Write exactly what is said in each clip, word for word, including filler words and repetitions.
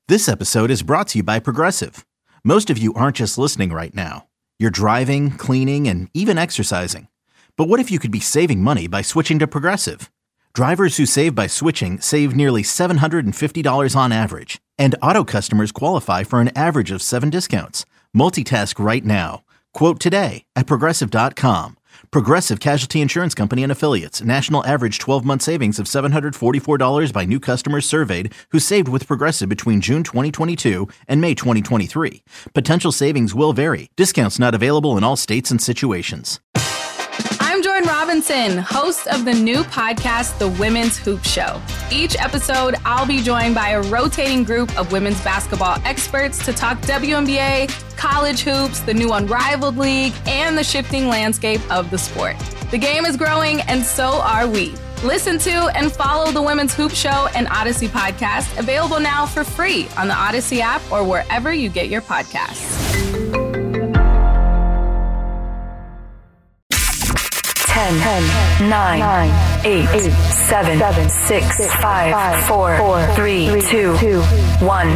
This episode is brought to you by Progressive. Most of you aren't just listening right now. You're driving, cleaning, and even exercising. But what if you could be saving money by switching to Progressive? Drivers who save by switching save nearly seven hundred fifty dollars on average. And auto customers qualify for an average of seven discounts. Multitask right now. Quote today at Progressive dot com. Progressive Casualty Insurance Company and Affiliates. National average twelve-month savings of seven hundred forty-four dollars by new customers surveyed who saved with Progressive between June twenty twenty-two and May twenty twenty-three. Potential savings will vary. Discounts not available in all states and situations. I'm Jordan Robinson, host of the new podcast, The Women's Hoop Show. Each episode, I'll be joined by a rotating group of women's basketball experts to talk W N B A, college hoops, the new Unrivaled League, and the shifting landscape of the sport. The game is growing, and so are we. Listen to and follow The Women's Hoop Show and Odyssey podcast, available now for free on the Odyssey app or wherever you get your podcasts. ten, ten, nine, eight, seven, six, five, four, three, two, one.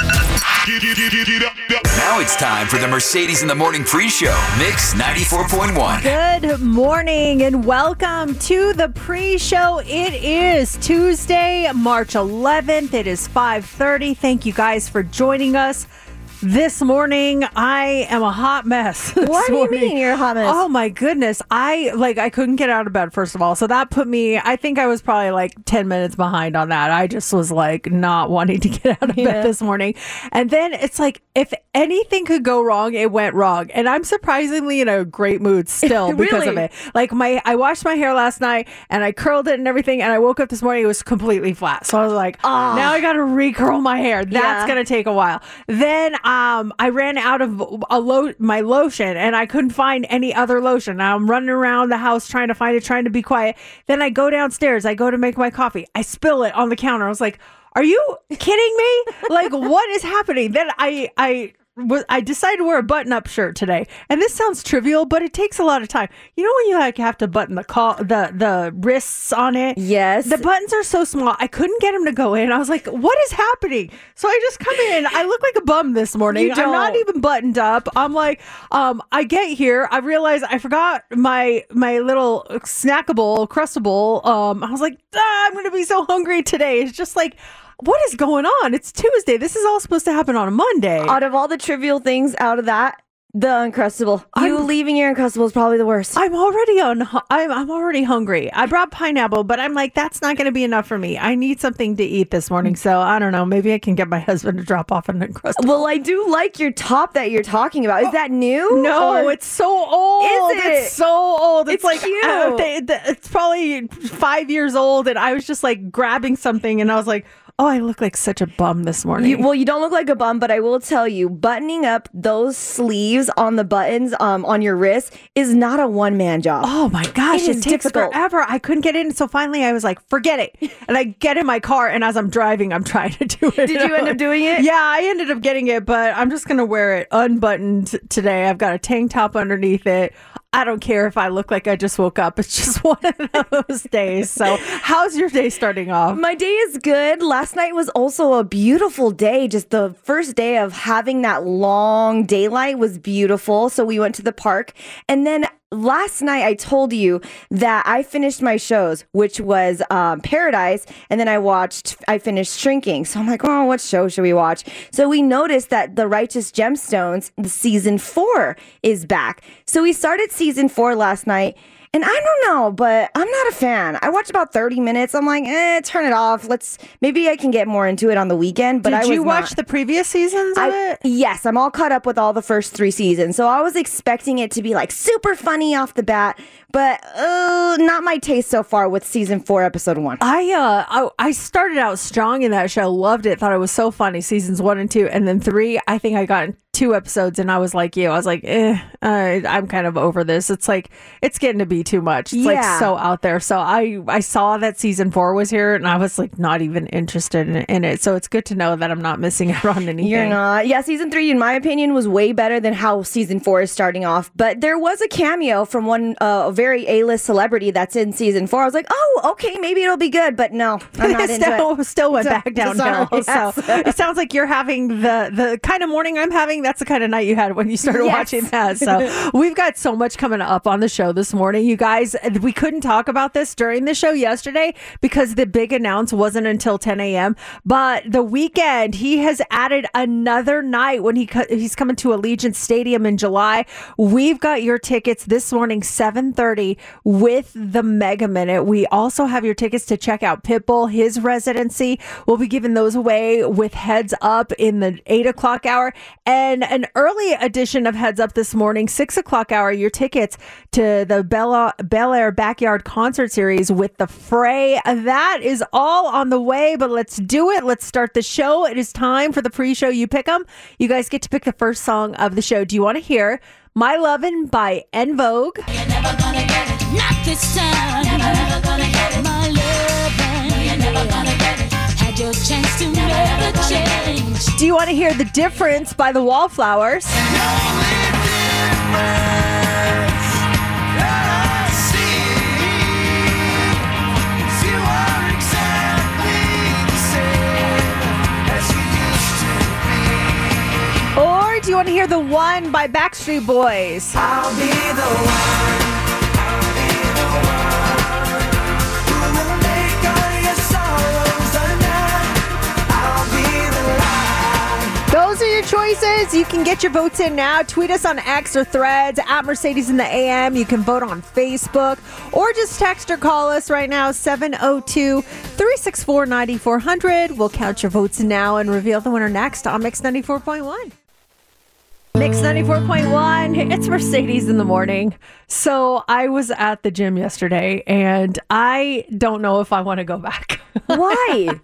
Now it's time for the Mercedes in the Morning pre-show. Mix ninety-four point one. Good morning and welcome to the pre-show. It is Tuesday, March eleventh. It is five thirty. Thank you guys for joining us. This morning, I am a hot mess. What do you morning. mean you're a hot mess? Oh my goodness. I like I couldn't get out of bed, first of all. So that put me, I think I was probably like ten minutes behind on that. I just was like not wanting to get out of yeah. bed this morning. And then it's like, if anything could go wrong, it went wrong. And I'm surprisingly in a great mood still because really? of it. Like my, I washed my hair last night and I curled it and everything. And I woke up this morning, it was completely flat. So I was like, oh, now I got to recurl my hair. That's Yeah. going to take a while. Then, Um, I ran out of a lo- my lotion and I couldn't find any other lotion. Now I'm running around the house trying to find it, trying to be quiet. Then I go downstairs. I go to make my coffee. I spill it on the counter. I was like, are you kidding me? Like, what is happening? Then I, I, was, I decided to wear a button-up shirt today. And this sounds trivial, but it takes a lot of time. You know when you like have to button the call, the the wrists on it? Yes. The buttons are so small. I couldn't get them to go in. I was like, what is happening? So I just come in. I look like a bum this morning. You I'm not don't. even buttoned up. I'm like, um, I get here. I realize I forgot my my little snackable, crustable. Um, I was like, ah, I'm going to be so hungry today. It's just like, what is going on? It's Tuesday. This is all supposed to happen on a Monday. Out of all the trivial things out of that, the Uncrustable. You I'm- leaving your Uncrustable is probably the worst. I'm already on. I'm I'm already hungry. I brought pineapple, but I'm like, that's not going to be enough for me. I need something to eat this morning. So I don't know. Maybe I can get my husband to drop off an Uncrustable. well, I do like your top that you're talking about. Is that new? No, Or- it's so old. Is it? It's so old. It's, It's like cute. uh, they, the, it's probably five years old, and I was just like grabbing something, and I was like, oh, I look like such a bum this morning. You, well, you don't look like a bum, but I will tell you, buttoning up those sleeves on the buttons um, on your wrist is not a one-man job. Oh my gosh, It it, is takes difficult. forever. I couldn't get in. So finally I was like, forget it. And I get in my car, and as I'm driving, I'm trying to do it. Did you end up doing it? Yeah, I ended up getting it, but I'm just going to wear it unbuttoned today. I've got a tank top underneath it. I don't care if I look like I just woke up. It's just one of those days. So how's your day starting off? My day is good. Last night was also a beautiful day. Just the first day of having that long daylight was beautiful. So we went to the park. And then last night I told you that I finished my shows, which was um, Paradise. And then I watched, I finished Shrinking. So I'm like, oh, what show should we watch? So we noticed that The Righteous Gemstones, the season four is back. So we started season four last night. And I don't know, but I'm not a fan. I watched about thirty minutes. I'm like, eh, turn it off. Let's, maybe I can get more into it on the weekend. But Did I was you watch not. the previous seasons of I, it? Yes, I'm all caught up with all the first three seasons. So I was expecting it to be like super funny off the bat, but uh, not my taste so far with season four, episode one. I uh I, I started out strong in that show, loved it, thought it was so funny, seasons one and two, and then three. I think I got two episodes, and I was like you, I was like, eh, uh, I'm kind of over this. It's like it's getting to be too much. It's like Yeah. so out there. So I I saw that season four was here, and I was like not even interested in, in it. So it's good to know that I'm not missing out on anything. You're not. Yeah, season three, in my opinion, was way better than how season four is starting off. But there was a cameo from one uh, very A-list celebrity that's in season four. I was like, oh, okay, maybe it'll be good, but no, I'm not into still, it. still went So- back downhill. sorry, yes. So it sounds like you're having the the kind of morning I'm having. That's the kind of night you had when you started Yes. watching that. So we've got so much coming up on the show this morning, you guys. We couldn't talk about this during the show yesterday because the big announce wasn't until ten a.m. But the weekend, he has added another night when he co- he's coming to Allegiant Stadium in July. We've got your tickets this morning, seven thirty, with the Mega Minute. We also have your tickets to check out Pitbull, his residency. We'll be giving those away with Heads Up in the eight o'clock hour, and an early edition of Heads Up this morning, six o'clock hour, your tickets to the Bel, Bel Air Backyard Concert Series with The Fray. That is all on the way, but let's do it. Let's start the show. It is time for the pre-show You Pick 'em. You guys get to pick the first song of the show. Do you want to hear My Lovin' by En Vogue? You're never gonna get it. Not this time. Never, never gonna get it. My loving. No, you're never gonna get it. Had your chance to never change. Do you want to hear The Difference by the Wallflowers? Or do you want to hear The One by Backstreet Boys? I'll be the one. I'll be the one who will make all your sorrows undone. I'll be the light. Those are your choices. You can get your votes in now. Tweet us on X or Threads at Mercedes in the A M. You can vote on Facebook or just text or call us right now, seven oh two, three six four, nine four hundred. We'll count your votes now and reveal the winner next on Mix ninety-four point one. Mix ninety-four point one, it's Mercedes in the morning. So I was at the gym yesterday and I don't know if I want to go back. Why?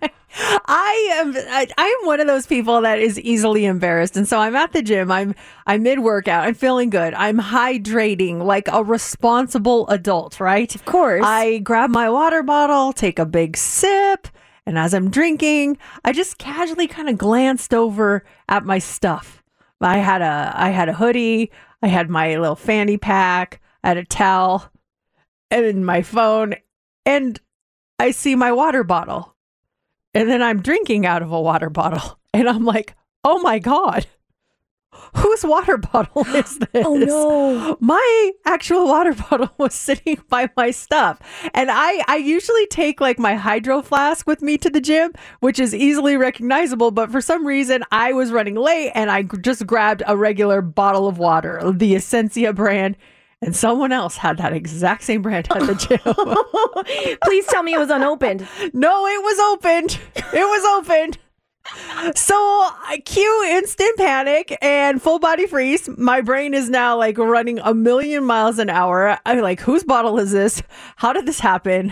I am I, I am one of those people that is easily embarrassed. And so I'm at the gym. I'm I'm mid workout. I'm feeling good. I'm hydrating like a responsible adult, right? Of course. I grab my water bottle, take a big sip, and as I'm drinking, I just casually kind of glanced over at my stuff. I had a I had a hoodie, I had my little fanny pack, I had a towel, and my phone, and I see my water bottle. And then I'm drinking out of a water bottle. And I'm like, oh my God, whose water bottle is this? Oh no. My actual water bottle was sitting by my stuff. And I, I usually take like my hydro flask with me to the gym, which is easily recognizable. But for some reason, I was running late and I g- just grabbed a regular bottle of water, the Essentia brand. And someone else had that exact same brand at the gym. Please tell me it was unopened. No, it was opened. It was opened. So I cue instant panic and full body freeze. My brain is now like running a million miles an hour. I'm like, whose bottle is this? How did this happen?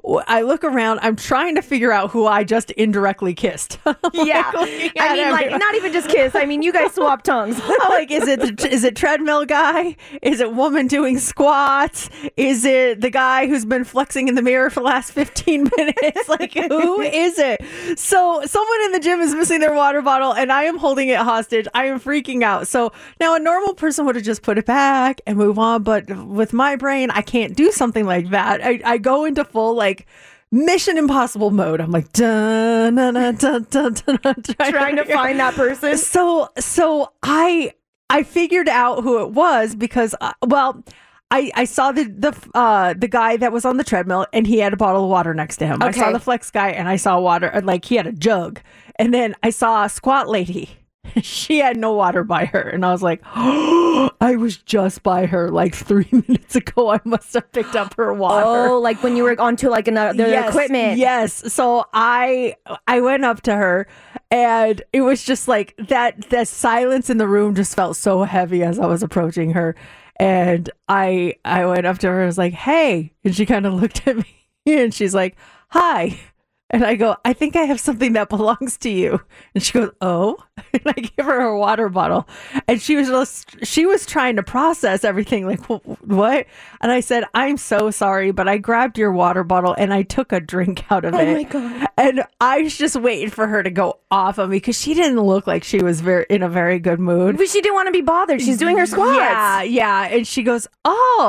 I look around. I'm trying to figure out who I just indirectly kissed. Yeah. Like, I mean, like, not even just kiss. I mean, you guys swap tongues. I'm like, is it is it treadmill guy? Is it woman doing squats? Is it the guy who's been flexing in the mirror for the last fifteen minutes? Like, who is it? So someone in the gym is missing their water bottle and I am holding it hostage. I am freaking out. So now a normal person would have just put it back and move on. But with my brain, I can't do something like that. I, I go into full like Mission Impossible mode. I'm like, dun, dun, dun, dun, dun, dun, dun, trying, Trying to find that person. So, so I, I figured out who it was because, uh, well, I, I saw the the uh the guy that was on the treadmill and he had a bottle of water next to him. I saw Okay. the flex guy and I saw water, like he had a jug, and then I saw a squat lady. She had no water by her. And I was like, oh, I was just by her like three minutes ago. I must have picked up her water. Oh, like when you were onto like another Yes, equipment. Yes. So I I went up to her and it was just like that that silence in the room just felt so heavy as I was approaching her. And I I went up to her and was like, hey. And she kind of looked at me and she's like, hi. And I go, I think I have something that belongs to you. And she goes, oh. And I give her her water bottle. And she was just, she was trying to process everything. Like, what? And I said, I'm so sorry, but I grabbed your water bottle and I took a drink out of Oh it. my God. And I was just waiting for her to go off on me because she didn't look like she was very in a very good mood. But she didn't want to be bothered. She's doing her squats. Yeah, yeah. And she goes, oh.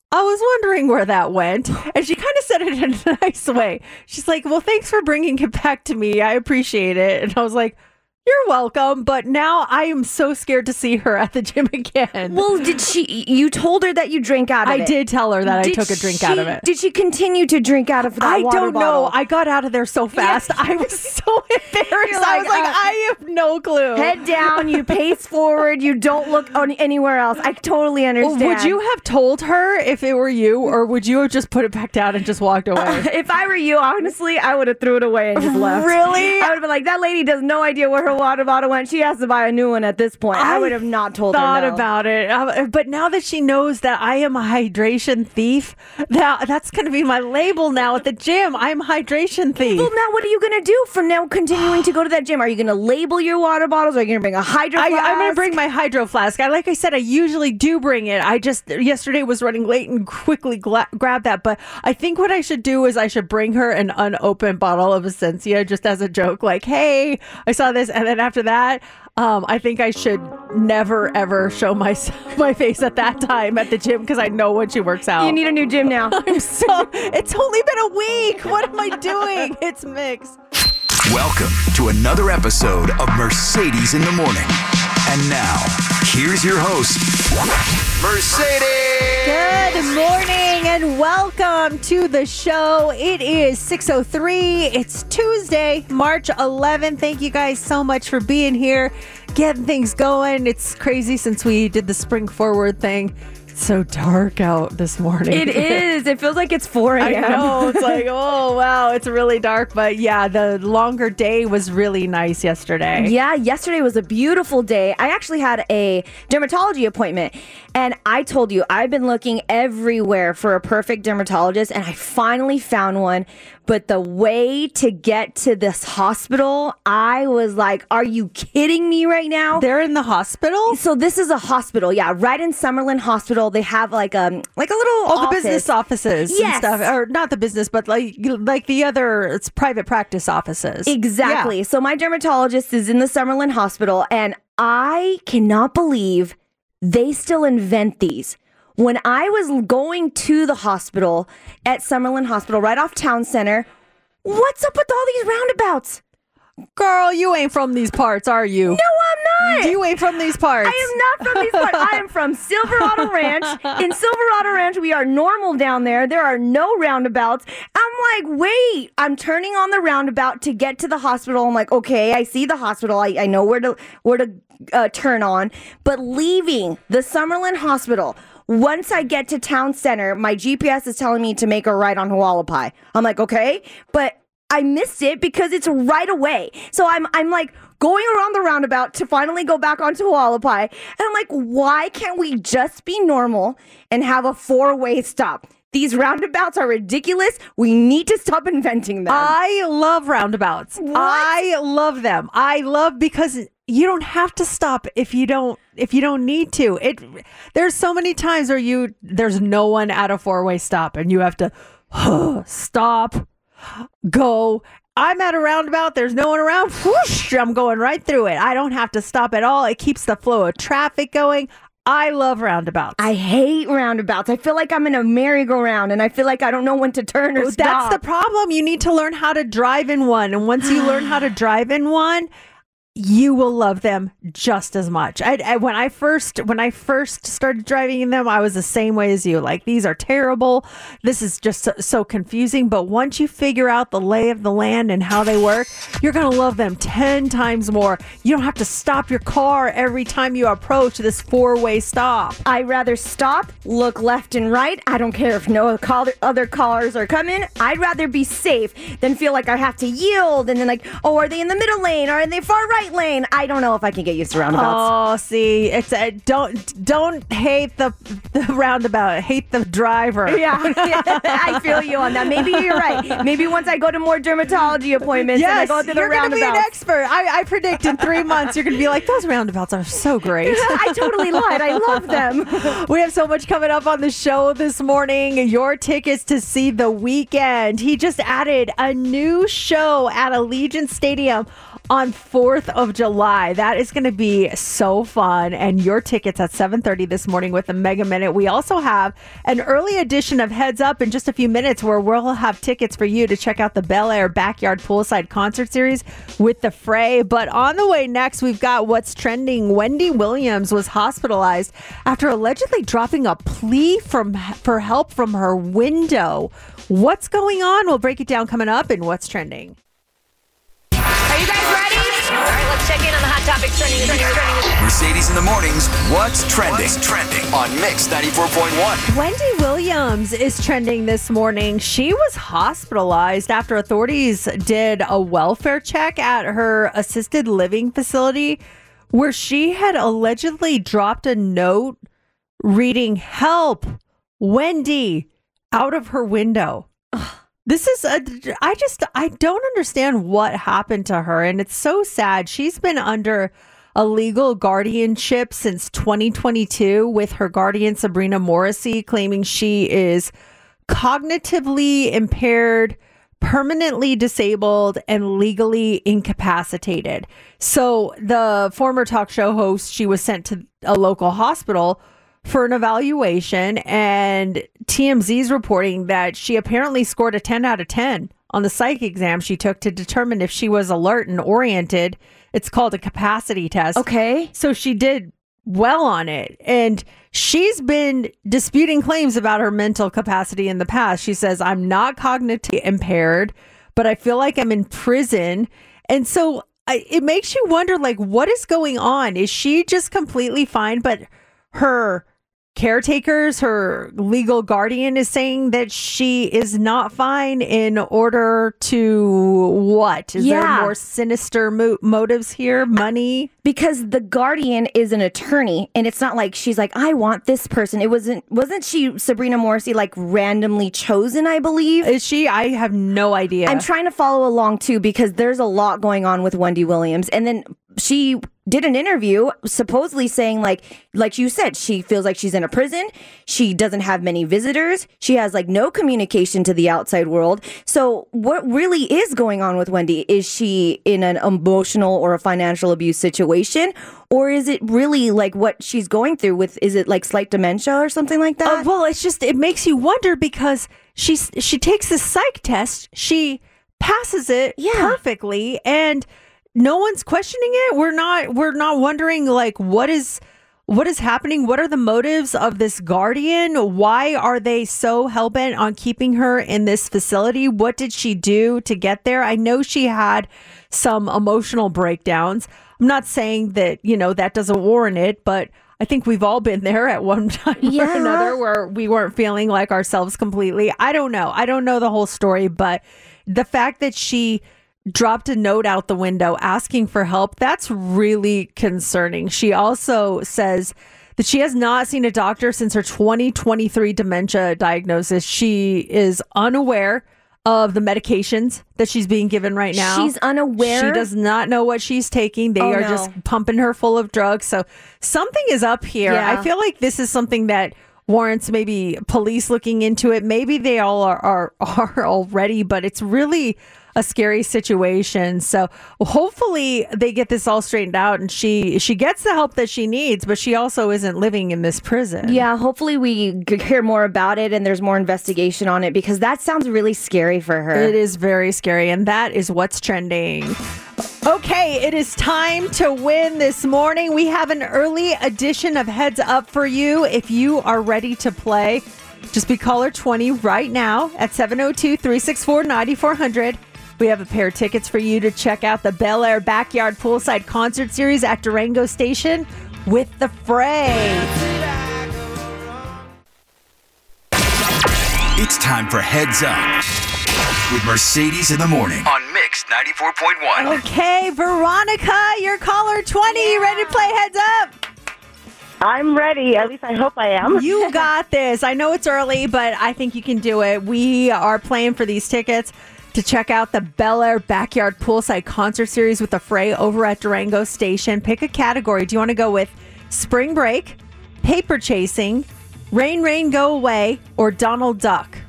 I was wondering where that went. And she kind of said it in a nice way. She's like, well, thanks for bringing it back to me. I appreciate it. And I was like, you're welcome. But now I am so scared to see her at the gym again. Well, did she, you told her that you drank out of I it. I did tell her that did I took a drink she, out of it. Did she continue to drink out of that I water don't bottle? know. I got out of there so fast. I was so embarrassed. You're I was like, like, uh, I have no clue. Head down, you pace forward, you don't look on anywhere else. I totally understand. Would you have told her if it were you, or would you have just put it back down and just walked away? Uh, if I were you, honestly, I would have threw it away and just left. Really? I would have been like, that lady does no idea where her water bottle went. She has to buy a new one at this point. I, I would have not told thought her no. about it. Uh, but now that she knows that I am a hydration thief, that, that's going to be my label now at the gym. I'm a hydration thief. Well, now what are you going to do from now continuing to go to that gym? Are you going to label your water bottles? Are you going to bring a hydro I, flask? I'm going to bring my hydro flask. I, like I said, I usually do bring it. I just, yesterday was running late and quickly gla- grabbed that. But I think what I should do is I should bring her an unopened bottle of Essentia just as a joke. Like, hey, I saw this. And then after that, Um, I think I should never, ever show my my face at that time at the gym because I know when she works out. You need a new gym now. I'm so, it's only been a week. What am I doing? It's mixed. Welcome to another episode of Mercedes in the Morning. And now, here's your host, Mercedes. Good morning and welcome to the show. It is six oh three. It's Tuesday, March eleventh. Thank you guys so much for being here, getting things going. It's crazy since we did the spring forward thing. It's so dark out this morning. It is. It feels like it's four a.m. I know. It's like, oh, wow, it's really dark. But yeah, the longer day was really nice yesterday. Yeah, yesterday was a beautiful day. I actually had a dermatology appointment, and I told you I've been looking everywhere for a perfect dermatologist, and I finally found one. But the way to get to this hospital, I was like, are you kidding me right now? They're in the hospital? So this is a hospital, yeah, right in Summerlin Hospital. They have like um like a little Oh, the office. business offices Yes. and stuff. Or not the business, but like like the other, it's private practice offices. Exactly. Yeah. So my dermatologist is in the Summerlin Hospital, and I cannot believe they still invent these. When I was going to the hospital at Summerlin Hospital, right off Town Center, what's up with all these roundabouts? Girl, you ain't from these parts, are you? No, I'm not. You ain't from these parts. I am not from these parts. I am from Silverado Ranch. In Silverado Ranch, we are normal down there. There are no roundabouts. I'm like, wait, I'm turning on the roundabout to get to the hospital. I'm like, okay, I see the hospital. I, I know where to where to uh, turn on. But leaving the Summerlin Hospital, once I get to Town Center, my G P S is telling me to make a right on Hualapai. I'm like, okay, but I missed it because it's right away. So I'm I'm like going around the roundabout to finally go back onto Hualapai. And I'm like, why can't we just be normal and have a four-way stop? These roundabouts are ridiculous. We need to stop inventing them. I love roundabouts. What? I love them. I love because you don't have to stop if you don't if you don't need to. It there's so many times where you there's no one at a four-way stop and you have to huh, stop, go. I'm at a roundabout. There's no one around. Whoosh, I'm going right through it. I don't have to stop at all. It keeps the flow of traffic going. I love roundabouts. I hate roundabouts. I feel like I'm in a merry-go-round, and I feel like I don't know when to turn or Well, stop. That's the problem. You need to learn how to drive in one. And once you learn how to drive in one, you will love them just as much. I, I, when I first when I first started driving in them, I was the same way as you. Like, these are terrible. This is just so, so confusing. But once you figure out the lay of the land and how they work, you're going to love them ten times more. You don't have to stop your car every time you approach this four-way stop. I'd rather stop, look left and right. I don't care if no car- other cars are coming. I'd rather be safe than feel like I have to yield and then like, oh, are they in the middle lane? Are they far right lane? I don't know if I can get used to roundabouts. Oh, see, it's uh, don't don't hate the the roundabout. Hate the driver. Yeah, I feel you on that. Maybe you're right. Maybe once I go to more dermatology appointments and I Yes, go through the you're going to be an roundabouts. expert. I, I predict in three months you're going to be like, those roundabouts are so great. I totally lied. I love them. We have so much coming up on the show this morning. Your tickets to see The Weeknd. He just added a new show at Allegiant Stadium on fourth of July. That is going to be so fun. And your tickets at seven thirty this morning with the Mega Minute. We also have an early edition of Heads Up in just a few minutes where we'll have tickets for you to check out the Bel Air Backyard Poolside Concert Series with the Fray. But on the way next, we've got what's trending. Wendy Williams was hospitalized after allegedly dropping a plea from for help from her window. What's going on? We'll break it down coming up in What's Trending. Are you guys ready? All right, let's check in on the hot topics trending. trending, trending. Mercedes in the mornings. What's trending? What's trending on Mix ninety-four point one. Wendy Williams is trending this morning. She was hospitalized after authorities did a welfare check at her assisted living facility where she had allegedly dropped a note reading, "Help, Wendy," out of her window. This is a, I just, I don't understand what happened to her. And it's so sad. She's been under a legal guardianship since twenty twenty-two with her guardian, Sabrina Morrissey, claiming she is cognitively impaired, permanently disabled, and legally incapacitated. So the former talk show host, she was sent to a local hospital for an evaluation, and T M Z's reporting that she apparently scored a ten out of ten on the psych exam she took to determine if she was alert and oriented. It's called a capacity test. Okay. So she did well on it, and she's been disputing claims about her mental capacity in the past. She says, "I'm not cognitively impaired, but I feel like I'm in prison." And so I, it makes you wonder, like, what is going on? Is she just completely fine, but her caretakers, her legal guardian is saying that she is not fine in order to what? Is Yeah. there more sinister mo- motives here? Money? Because the guardian is an attorney, and it's not like she's like, I want this person. It wasn't, wasn't she, Sabrina Morrissey, like randomly chosen, I believe? Is she? I have no idea. I'm trying to follow along too, because there's a lot going on with Wendy Williams. And then she did an interview supposedly saying, like, like you said, she feels like she's in a prison. She doesn't have many visitors. She has like no communication to the outside world. So what really is going on with Wendy? Is she in an emotional or a financial abuse situation? Or is it really like what she's going through with, is it like slight dementia or something like that? Uh, well, it's just, it makes you wonder because she's, she takes the psych test. She passes it Yeah. perfectly, and no one's questioning it. We're not, we're not wondering like, what is, what is happening? What are the motives of this guardian? Why are they so hell-bent on keeping her in this facility? What did she do to get there? I know she had some emotional breakdowns. I'm not saying that, you know, that doesn't warrant it, but I think we've all been there at one time Yeah. or another where we weren't feeling like ourselves completely. I don't know. I don't know the whole story, but the fact that she dropped a note out the window asking for help, that's really concerning. She also says that she has not seen a doctor since her twenty twenty-three dementia diagnosis. She is unaware of the medications that she's being given right now. She's unaware? She does not know what she's taking. They Oh, are no. just pumping her full of drugs. So something is up here. Yeah. I feel like this is something that warrants maybe police looking into it. Maybe they all are, are, are already, but it's really a scary situation. So hopefully they get this all straightened out and she she gets the help that she needs, but she also isn't living in this prison. Yeah, hopefully we g- hear more about it and there's more investigation on it, because that sounds really scary for her. It is very scary, and that is what's trending. Okay, it is time to win this morning. We have an early edition of Heads Up for you. If you are ready to play, just be caller twenty right now at seven oh two, three six four, nine four hundred. We have a pair of tickets for you to check out the Bel Air Backyard Poolside Concert Series at Durango Station with the Fray. It's time for Heads Up with Mercedes in the morning on Mix ninety-four point one. Okay, Veronica, you're caller twenty. You ready to play Heads Up? I'm ready. At least I hope I am. You got this. I know it's early, but I think you can do it. We are playing for these tickets to check out the Bel Air Backyard Poolside Concert Series with the Fray over at Durango Station. Pick a category. Do you want to go with Spring Break, Paper Chasing, Rain, Rain, Go Away, or Donald Duck?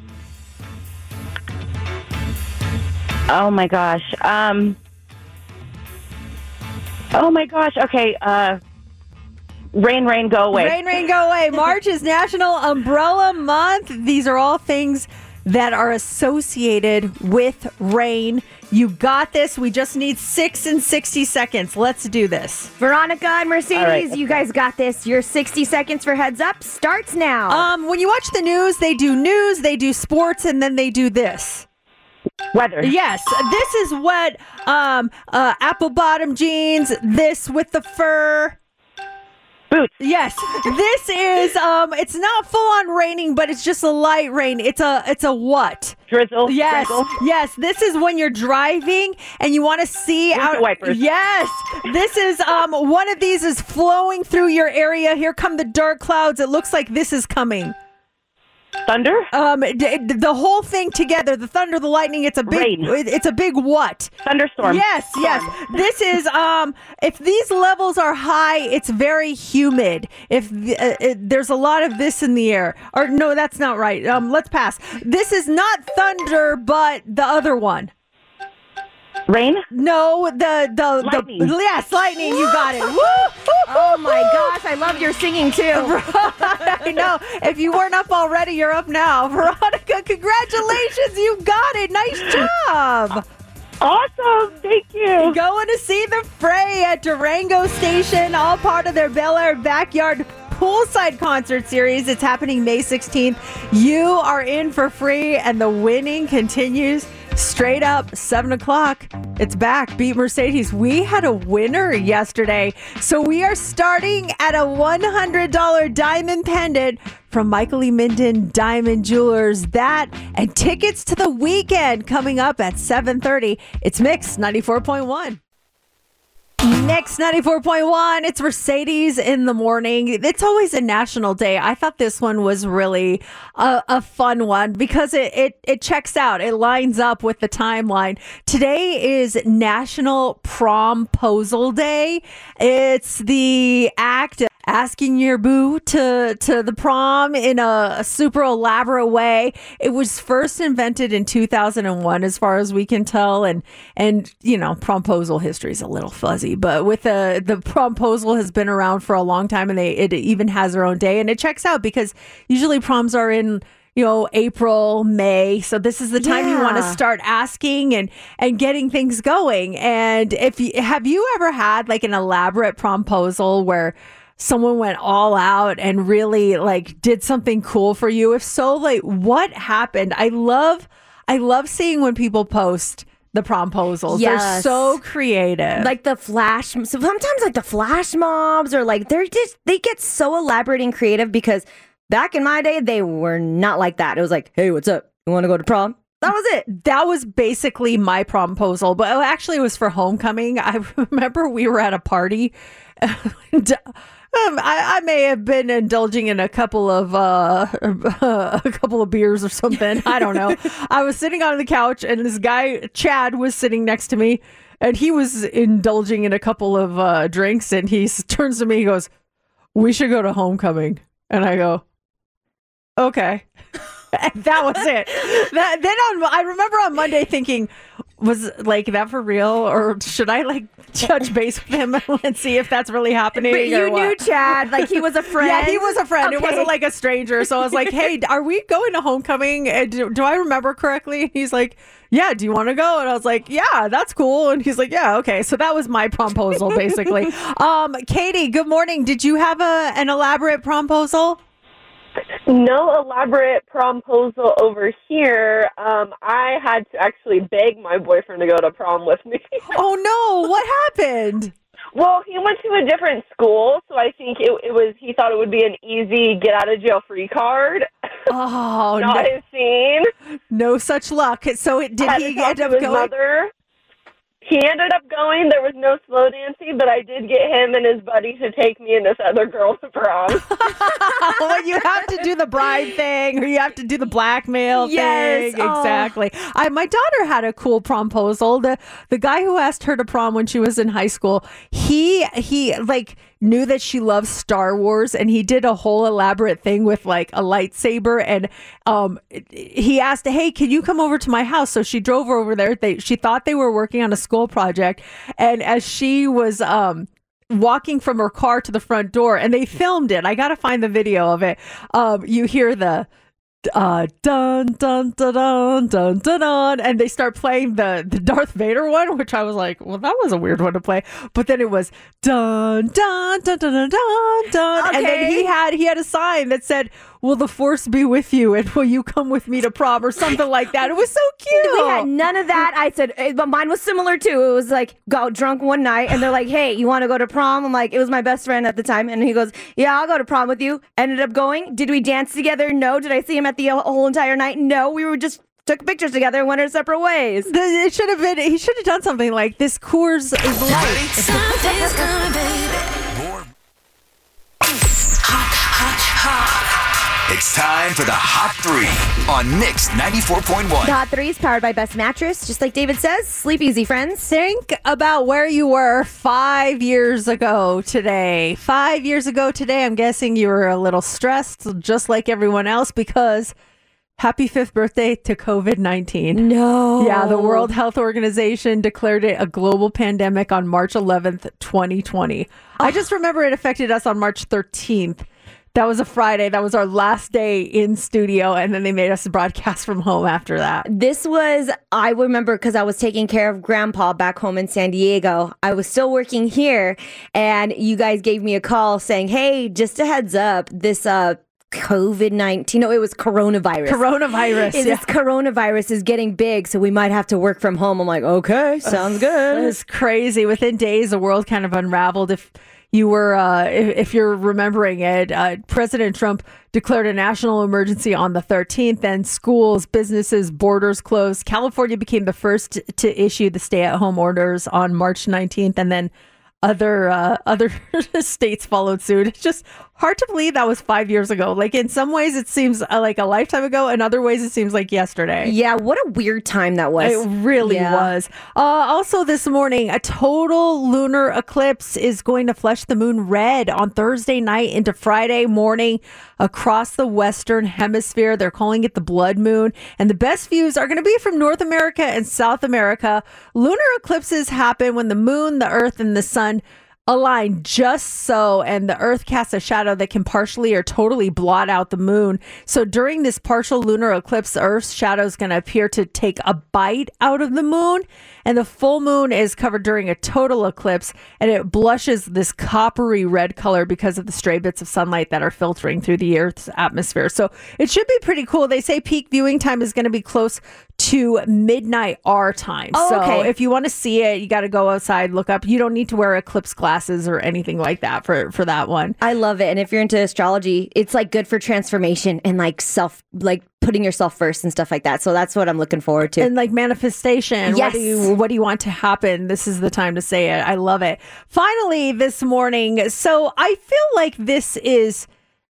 Oh my gosh. Um, Oh my gosh. Okay. Uh, rain, rain, go away. Rain, rain, go away. March is National Umbrella Month. These are all things that are associated with rain. You got this. We just need six and sixty seconds. Let's do this. Veronica and Mercedes, All right, you guys got this. Your sixty seconds for Heads Up starts now. Um, when you watch the news, they do news, they do sports, and then they do this. Weather. Yes, this is what um, uh, apple bottom jeans, this with the fur. Boots. Yes, this is, um, it's not full on raining, but it's just a light rain. It's a, it's a what? Drizzle. Yes, Drizzle. yes. This is when you're driving and you want to see Windshield out. wipers. Yes, this is um one of these is flowing through your area. Here come the dark clouds. It looks like this is coming. Thunder. Um, d- d- the whole thing together, the thunder, the lightning. It's a big. Rain. it- It's a big what? Thunderstorm. Yes, yes. This is um. If these levels are high, it's very humid. If the, uh, it, there's a lot of this in the air, or no, that's not right. Um, let's pass. This is not thunder, but the other one. Rain. No, the the Lightning. the yes, lightning. You got it. Woo! oh my gosh, I love your singing too. I know. If you weren't up already, you're up now. Veronica, congratulations. You got it. Nice job. Awesome. Thank you. Going to see the Fray at Durango Station, all part of their Bel Air Backyard Poolside Concert Series. It's happening May sixteenth. You are in for free, and the winning continues straight up. seven o'clock. It's back. Beat Mercedes. We had a winner yesterday. So we are starting at a one hundred dollars diamond pendant from Michael E. Minden Diamond Jewelers. That and tickets to the weekend coming up at seven thirty. It's Mix ninety-four point one. Mix ninety-four point one. It's Mercedes in the morning. It's always a national day. I thought this one was really a, a fun one because it, it, it checks out. It lines up with the timeline. Today is National Promposal Day. It's the act of asking your boo to, to the prom in a, a super elaborate way. It was first invented in two thousand one, as far as we can tell. And, and you know, promposal history is a little fuzzy, but with the, the promposal has been around for a long time, and they, it even has their own day. And it checks out because usually proms are in, you know, April, May. So this is the time you want to Yeah. start asking and, and getting things going. And if you, have you ever had like an elaborate promposal where someone went all out and really like did something cool for you? If so, like what happened? I love, I love seeing when people post the promposals. They're Yes. so creative. Like the flash, so sometimes like the flash mobs, or like they're just, they get so elaborate and creative, because back in my day, they were not like that. It was like, hey, what's up? You want to go to prom? That was it. That was basically my promposal, but oh, actually it was for homecoming. I remember we were at a party. And, um, I, I may have been indulging in a couple of uh, a couple of beers or something. I don't know. I was sitting on the couch, and this guy Chad was sitting next to me, and he was indulging in a couple of uh, drinks. And he s- turns to me, he goes, "We should go to homecoming." And I go, "Okay." And that was it. That, then on, I remember on Monday thinking, was like that for real, or should I like touch base with him and see if that's really happening? But or you what? knew Chad, like he was a friend. Yeah, he was a friend. It Okay. wasn't like a stranger. So I was like, "Hey, are we going to homecoming? And Do, do I remember correctly?" And he's like, "Yeah, do you want to go?" And I was like, "Yeah, that's cool." And he's like, "Yeah, okay." So that was my promposal, basically. um, Katie, good morning. Did you have a an elaborate promposal? No elaborate promposal over here. Um, I had to actually beg my boyfriend to go to prom with me. Oh no, what happened? Well, he went to a different school, so I think it, it was. He thought it would be an easy get out of jail free card. Oh, Not no, his scene. no such luck. So it, did I had he to talk end to up his going? mother. He ended up going. There was no slow dancing, but I did get him and his buddy to take me and this other girl to prom. Well, you have to do the bribe thing, or you have to do the blackmail Yes. thing. Oh. Exactly. I, my daughter had a cool promposal. The the guy who asked her to prom when she was in high school, he he like knew that she loves Star Wars, and he did a whole elaborate thing with like a lightsaber. And um, he asked, "Hey, can you come over to my house?" So she drove over there. They, she thought they were working on a school project, and as she was um, walking from her car to the front door, and they filmed it. I got to find the video of it. Um, you hear the uh dun dun dun dun dun dun dun, and they start playing the the Darth Vader one, which I was like, well, that was a weird one to play. But then it was dun dun dun dun dun dun dun, Okay. and then he had he had a sign that said, "Will the Force be with you, and will you come with me to prom?" or something like that. It was so cute. We had none of that. I said, eh, but mine was similar too. It was like, got drunk one night and they're like, "Hey, you want to go to prom?" I'm like, it was my best friend at the time. And he goes, "Yeah, I'll go to prom with you." Ended up going. Did we dance together? No. Did I see him at the whole entire night? No. We were just took pictures together and went our separate ways. The- It should have been, he should have done something like, "This Coors is light." Something's coming, baby. More. Hot, hot, hot. It's time for the Hot Three on Mix ninety-four point one. The Hot Three is powered by Best Mattress. Just like David says, sleep easy, friends. Think about where you were five years ago today. Five years ago today, I'm guessing you were a little stressed, just like everyone else, because happy fifth birthday to COVID nineteen. No. Yeah, the World Health Organization declared it a global pandemic on March eleventh, twenty twenty. I just remember it affected us on March thirteenth. That was a Friday. That was our last day in studio, and then they made us broadcast from home after that. This was, I remember because I was taking care of Grandpa back home in San Diego. I was still working here, and you guys gave me a call saying, "Hey, just a heads up, this uh COVID nineteen, no, it was coronavirus. Coronavirus, This yeah. coronavirus is getting big, so we might have to work from home." I'm like, okay, sounds good. It's crazy. Within days, the world kind of unraveled. If you were, uh, if, if you're remembering it, uh, President Trump declared a national emergency on the thirteenth, and schools, businesses, borders closed. California became the first to issue the stay-at-home orders on March nineteenth, and then other uh, other states followed suit. It's just hard to believe that was five years ago. Like, in some ways, it seems uh, like a lifetime ago. In other ways, it seems like yesterday. Yeah, what a weird time that was. It really Yeah. was. Uh, also this morning, a total lunar eclipse is going to flush the moon red on Thursday night into Friday morning across the Western Hemisphere. They're calling it the blood moon. And the best views are going to be from North America and South America. Lunar eclipses happen when the moon, the earth, and the sun align just so, and the earth casts a shadow that can partially or totally blot out the moon. So during this partial lunar eclipse, the earth's shadow is going to appear to take a bite out of the moon, and the full moon is covered during a total eclipse, and it blushes this coppery red color because of the stray bits of sunlight that are filtering through the earth's atmosphere. So it should be pretty cool. They say peak viewing time is going to be close to midnight our time. Oh, so okay. if you want to see it, you got to go outside, look up. You don't need to wear eclipse glasses or anything like that for, for that one. I love it. And if you're into astrology, it's like good for transformation and like self, like putting yourself first and stuff like that. So that's what I'm looking forward to. And like manifestation. Yes. What do you what do you want to happen? This is the time to say it. I love it. Finally, this morning. So I feel like this is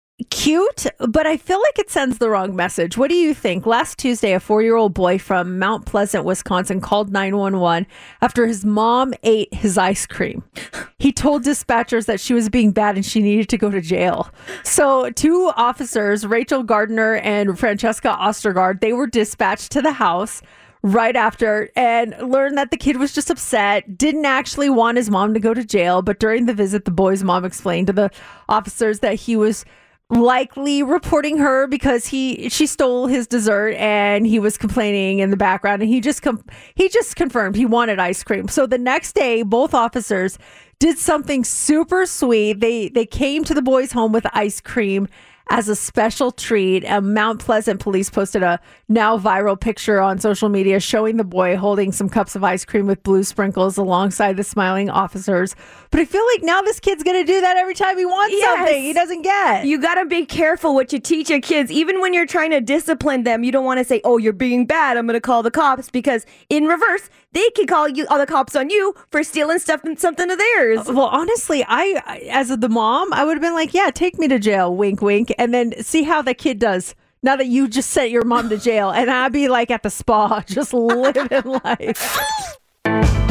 cute, but I feel like it sends the wrong message. What do you think? Last Tuesday, a four-year-old boy from Mount Pleasant, Wisconsin, called nine one one after his mom ate his ice cream. He told dispatchers that she was being bad and she needed to go to jail. So two officers, Rachel Gardner and Francesca Ostergaard, they were dispatched to the house right after and learned that the kid was just upset, didn't actually want his mom to go to jail. But during the visit, the boy's mom explained to the officers that he was likely reporting her because he she stole his dessert, and he was complaining in the background, and he just com- he just confirmed he wanted ice cream. So the next day, both officers did something super sweet. They they came to the boy's home with ice cream as a special treat. Um, Mount Pleasant police posted a now viral picture on social media showing the boy holding some cups of ice cream with blue sprinkles alongside the smiling officers. But I feel like now this kid's going to do that every time he wants Yes. something he doesn't get. You got to be careful what you teach your kids. Even when you're trying to discipline them, you don't want to say, "Oh, you're being bad, I'm going to call the cops," because in reverse, they can call you all the cops on you for stealing stuff and something of theirs. Well, honestly, I, I- as the mom, I would have been like, yeah, take me to jail, wink, wink, and then see how the kid does now that you just sent your mom to jail. And I'd be like at the spa, just living life.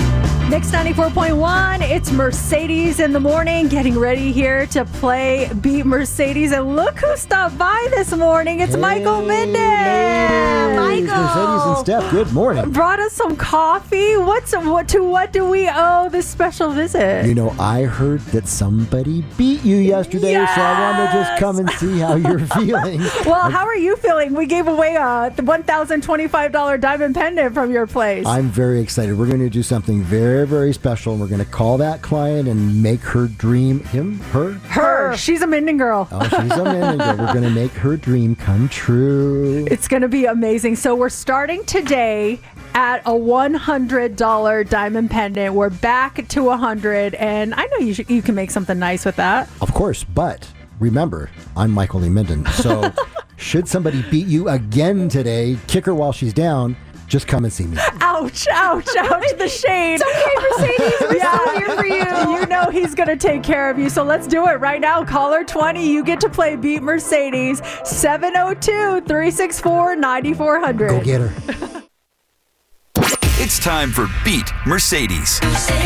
Mix ninety-four point one, it's Mercedes in the morning, getting ready here to play Beat Mercedes. And look who stopped by this morning. It's Hey, Michael Minden. ladies, Mercedes and Steph, good morning. Brought us some coffee. What's what to what do we owe this special visit? You know, I heard that somebody beat you yesterday, so I wanted to just come and see how you're feeling. Well, how are you feeling? We gave away a one thousand twenty-five dollars diamond pendant from your place. I'm very excited. We're going to do something very, very special. We're going to call that client and make her dream, him, her? Her. She's a Minden girl. Oh, she's a man. We're going to make her dream come true. It's going to be amazing. So we're starting today at a one hundred dollars diamond pendant. We're back to one hundred dollars, and I know you should, you can make something nice with that. Of course, but remember, I'm Michael Lee Minden. So should somebody beat you again today, kick her while she's down, just come and see me. Ouch, ouch, ouch, the shade. It's okay, Mercedes. We're still here for you. You know he's going to take care of you. So let's do it right now. Caller twenty, you get to play Beat Mercedes. seven oh two, three six four, nine four zero zero. Go get her. It's time for Beat Mercedes.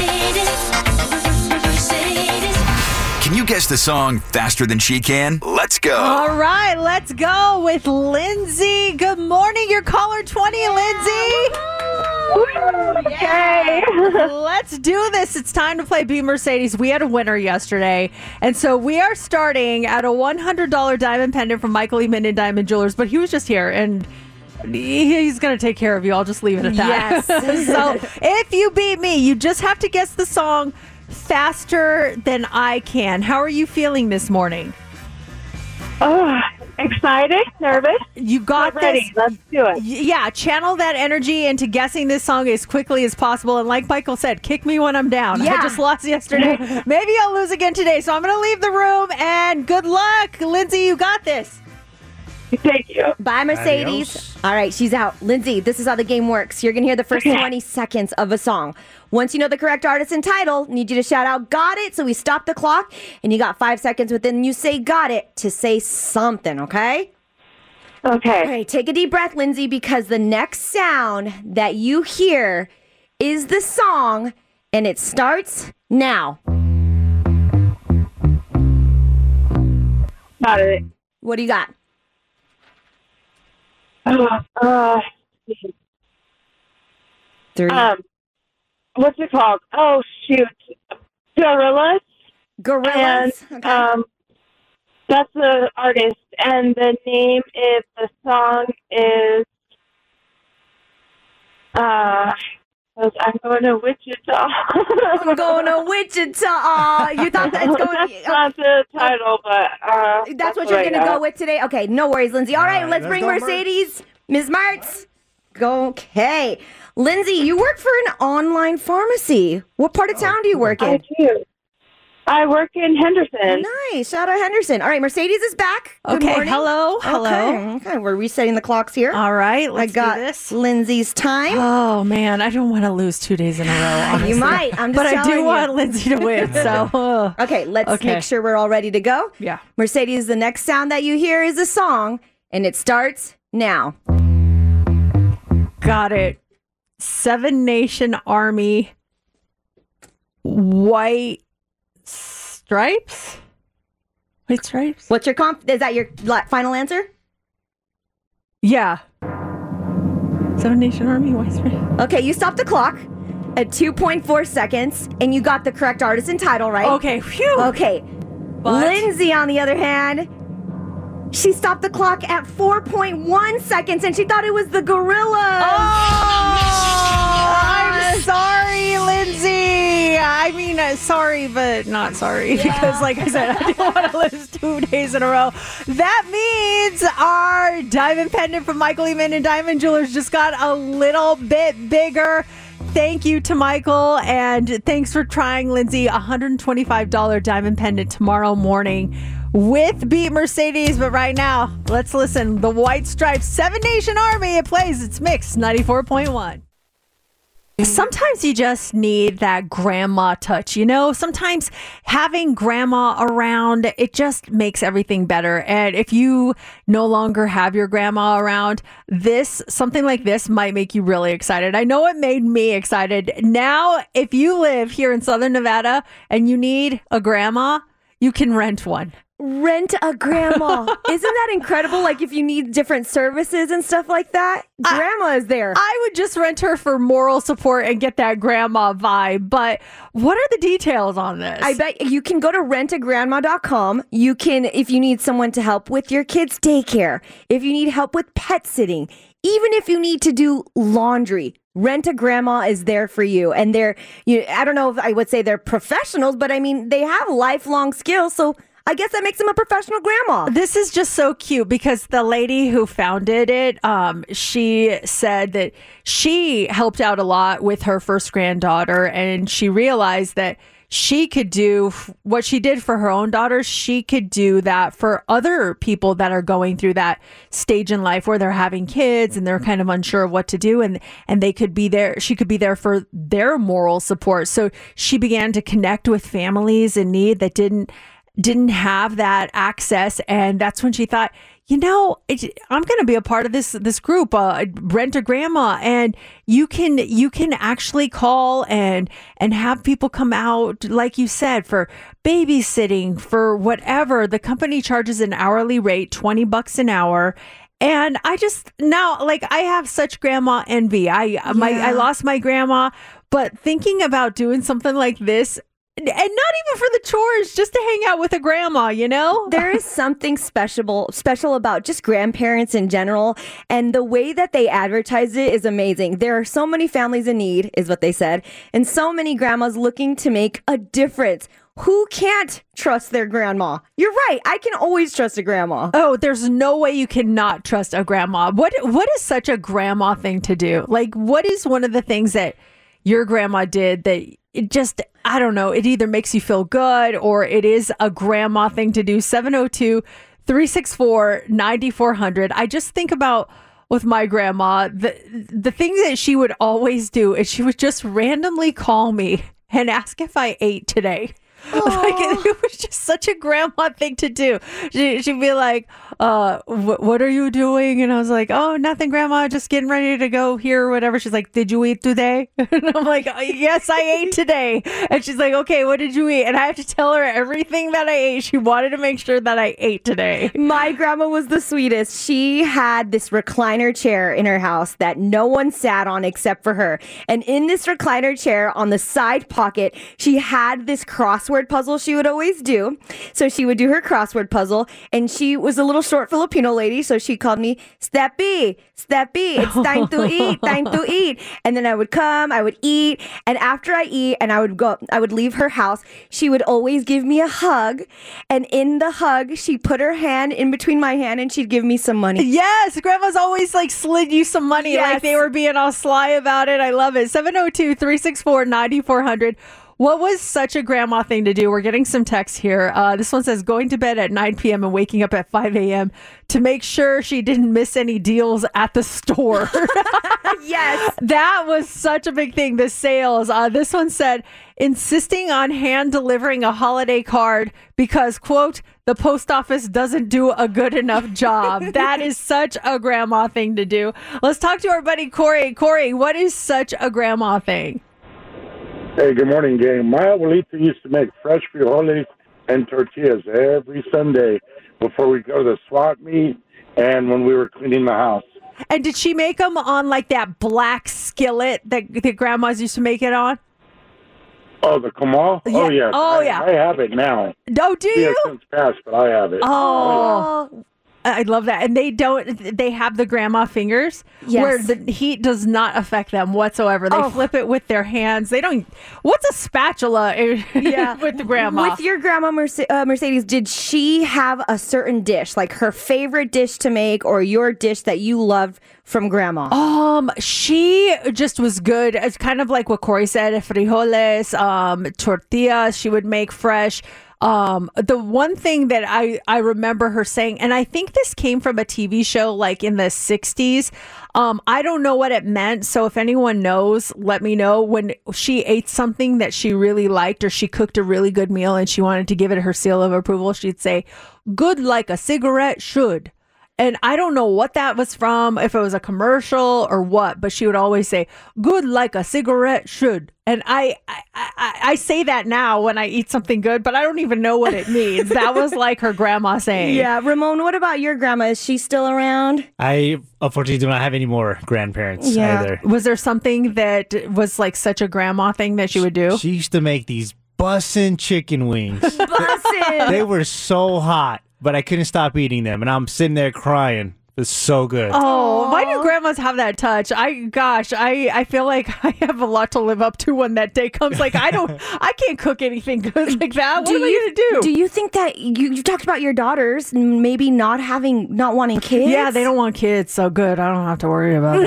Can you guess the song faster than she can? Let's go. All right, let's go with Lindsay. Good morning. You're caller twenty, Lindsay. Okay. Let's do this. It's time to play Beat Mercedes. We had a winner yesterday, and so we are starting at a one hundred dollars diamond pendant from Michael E. Minden Diamond Jewelers, but he was just here, and he's going to take care of you. I'll just leave it at that. Yes. So if you beat me, you just have to guess the song faster than I can. How are you feeling this morning? Oh, excited, nervous. You got But ready. this. Let's do it. Yeah, channel that energy into guessing this song as quickly as possible. And like Michael said, kick me when I'm down. Yeah. I just lost yesterday. Maybe I'll lose again today. So I'm going to leave the room, and good luck. Lindsay, you got this. Thank you. Bye, Mercedes. Adios. All right, she's out. Lindsay, this is how the game works. You're going to hear the first Okay. twenty seconds of a song. Once you know the correct artist and title, need you to shout out, got it. So we stop the clock, and you got five seconds within you say got it to say something, okay? Okay. All right, take a deep breath, Lindsay, because the next sound that you hear is the song, and it starts now. Got it. What do you got? Uh, uh, Three. um, what's it called? Oh, shoot. Gorillas. Gorillas. And, Okay. um, that's the artist. And the name is, the song is, uh, I'm going to Wichita. I'm going to Wichita. You thought that's going That's not the title, but, uh, That's what what you're I going to got. go with today? Okay, no worries, Lindsay. All right, right, let's let's bring go, Mertz. Mercedes. Miz Martz. Go. Okay. Lindsay, you work for an online pharmacy. What part of town do you work I in? do. I work in Henderson. Nice. Shout out Henderson. All right, Mercedes is back. Good Okay, morning. hello, hello. Okay, okay, we're resetting the clocks here. All right, I let's got do this. Lindsay's time. Oh, man, I don't want to lose two days in a row, honestly. You might. I'm just But I telling do you. want Lindsay to win, so... uh. Okay, let's Okay. make sure we're all ready to go. Yeah. Mercedes, the next sound that you hear is a song, and it starts now. Got it. Seven Nation Army, White Stripes? White Stripes? What's your comp? Is that your la- final answer? Yeah. Seven Nation Army, White Stripes. Okay, you stopped the clock at two point four seconds, and you got the correct artist and title right. Okay, phew. Okay. But- Lindsay, on the other hand, she stopped the clock at four point one seconds, and she thought it was the Gorillas. Oh, I'm sorry, Lindsay. I mean, uh, sorry, but not sorry. Because, like I said, I didn't want to lose two days in a row. That means our diamond pendant from Michael E. Minden Diamond Jewelers just got a little bit bigger. Thank you to Michael, and thanks for trying, Lindsay. one hundred twenty-five dollars diamond pendant tomorrow morning with Beat Mercedes. But right now, let's listen. The White Stripes, Seven Nation Army. It plays. It's Mix ninety-four point one. Sometimes you just need that grandma touch, you know? Sometimes having grandma around, it just makes everything better. And if you no longer have your grandma around, this, something like this might make you really excited. I know it made me excited. Now, if you live here in Southern Nevada and you need a grandma, you can rent one. Rent a grandma. Isn't that incredible? Like if you need different services and stuff like that, grandma I, is there. I would just rent her for moral support and get that grandma vibe. But what are the details on this? I bet you can go to rent a grandma dot com. You can, if you need someone to help with your kids' daycare, if you need help with pet sitting, even if you need to do laundry, Rent a Grandma is there for you. And they're, you, I don't know if I would say they're professionals, but I mean, they have lifelong skills. So I guess that makes them a professional grandma. This is just so cute because the lady who founded it, um, she said that she helped out a lot with her first granddaughter, and she realized that she could do what she did for her own daughter. She could do that for other people that are going through that stage in life where they're having kids and they're kind of unsure of what to do. And, and they could be there. She could be there for their moral support. So she began to connect with families in need that didn't didn't have that access. And that's when she thought, you know, it, I'm going to be a part of this this group, uh, Rent a Grandma, and you can you can actually call and and have people come out, like you said, for babysitting, for whatever. The company charges an hourly rate, twenty bucks an hour. And I just now, like, I have such grandma envy. I yeah. my I lost my grandma, but thinking about doing something like this. And not even for the chores, just to hang out with a grandma, you know? There is something special special about just grandparents in general. And the way that they advertise it is amazing. There are so many families in need, is what they said. And so many grandmas looking to make a difference. Who can't trust their grandma? You're right. I can always trust a grandma. Oh, there's no way you cannot trust a grandma. What What is such a grandma thing to do? Like, what is one of the things that your grandma did that it just, I don't know, it either makes you feel good or it is a grandma thing to do? seven oh two, three six four, nine four hundred. I just think about with my grandma, the the thing that she would always do is she would just randomly call me and ask if I ate today. Like, it was just such a grandma thing to do. She, she'd be like, uh, wh- what are you doing? And I was like, oh, nothing, Grandma, just getting ready to go here or whatever. She's like, did you eat today? And I'm like, oh, yes, I ate today. And she's like, okay, what did you eat? And I have to tell her everything that I ate. She wanted to make sure that I ate today. My grandma was the sweetest. She had this recliner chair in her house that no one sat on except for her. And in this recliner chair on the side pocket, she had this crossword puzzle she would always do. So she would do her crossword puzzle, and she was a little short Filipino lady, so she called me Steppy, Steppy, it's time to eat, time to eat. And then I would come, I would eat, and after I eat and I would go, I would leave her house, she would always give me a hug, and in the hug, she put her hand in between my hand and she'd give me some money. Yes, Grandma's always like slid you some money, Yes. like they were being all sly about it. I love it. seven oh two, three six four, nine four hundred. What was such a grandma thing to do? We're getting some texts here. Uh, this one says going to bed at nine p.m. and waking up at five a.m. to make sure she didn't miss any deals at the store. Yes. That was such a big thing, the sales. Uh, this one said insisting on hand delivering a holiday card because, quote, the post office doesn't do a good enough job. That is such a grandma thing to do. Let's talk to our buddy Corey. Corey, what is such a grandma thing? Hey, good morning, gang. My abuelita used to make fresh frijoles and tortillas every Sunday before we go to the swap meet and when we were cleaning the house. And did she make them on like that black skillet that the grandmas used to make it on? Oh, the comal? Yeah. Oh, yes. Oh, I, yeah. I have it now. No, do She has you? since passed, but I have it. Oh, yeah. I love that. And they don't, they have the grandma fingers Yes. where the heat does not affect them whatsoever. They Oh. flip it with their hands. They don't, what's a spatula Yeah. with the grandma? With your grandma Merce- uh, Mercedes, did she have a certain dish, like her favorite dish to make or your dish that you loved from grandma? Um, she just was good. It's kind of like what Corey said, frijoles, um, tortillas. She would make fresh. Um, the one thing that I, I remember her saying, and I think this came from a T V show like in the sixties. Um, I don't know what it meant. So if anyone knows, let me know. When she ate something that she really liked, or she cooked a really good meal and she wanted to give it her seal of approval, she'd say, "Good like a cigarette should." And I don't know what that was from, if it was a commercial or what, but she would always say, "Good like a cigarette should." And I, I, I, I say that now when I eat something good, but I don't even know what it means. That was like her grandma saying. Yeah. Ramon, what about your grandma? Is she still around? I unfortunately do not have any more grandparents Yeah. either. Was there something that was like such a grandma thing that she would do? She used to make these bussin' chicken wings. Bussin'! They were so hot, but I couldn't stop eating them. And I'm sitting there crying. It's so good. Oh, why do grandmas have that touch? I, gosh, I, I feel like I have a lot to live up to when that day comes. Like, I don't, I can't cook anything good like that. What Do am I you- going to do? Do you think that you, you talked about your daughters maybe not having, not wanting kids? Yeah, they don't want kids, so good. I don't have to worry about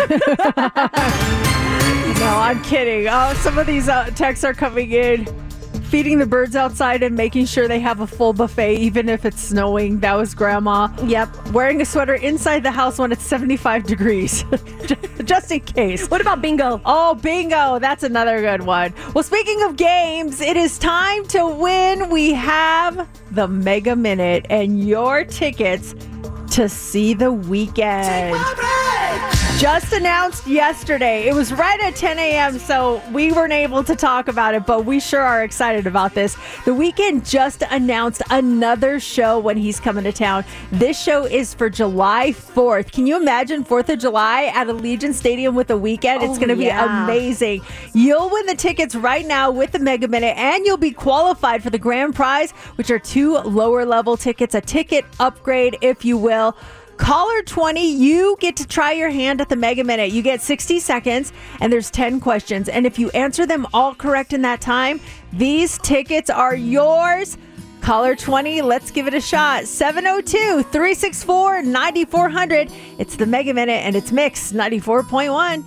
that. No, I'm kidding. Oh, some of these uh, texts are coming in. Feeding the birds outside and making sure they have a full buffet, even if it's snowing. That was grandma. Yep. Wearing a sweater inside the house when it's seventy-five degrees, just in case. What about bingo? Oh, bingo. That's another good one. Well, speaking of games, it is time to win. We have the Mega Minute and your tickets to see The Weeknd. Just announced yesterday. It was right at ten a.m., so we weren't able to talk about it, but we sure are excited about this. The Weeknd just announced another show when he's coming to town. This show is for July fourth. Can you imagine fourth of July at Allegiant Stadium with The Weeknd? It's Oh, going to be yeah. amazing. You'll win the tickets right now with the Mega Minute, and you'll be qualified for the grand prize, which are two lower level tickets, a ticket upgrade, if you will. Caller twenty, you get to try your hand at the Mega Minute. You get sixty seconds, and there's ten questions. And if you answer them all correct in that time, these tickets are yours. Caller twenty, let's give it a shot. seven oh two, three six four, nine four zero zero. It's the Mega Minute, and it's Mix ninety-four point one.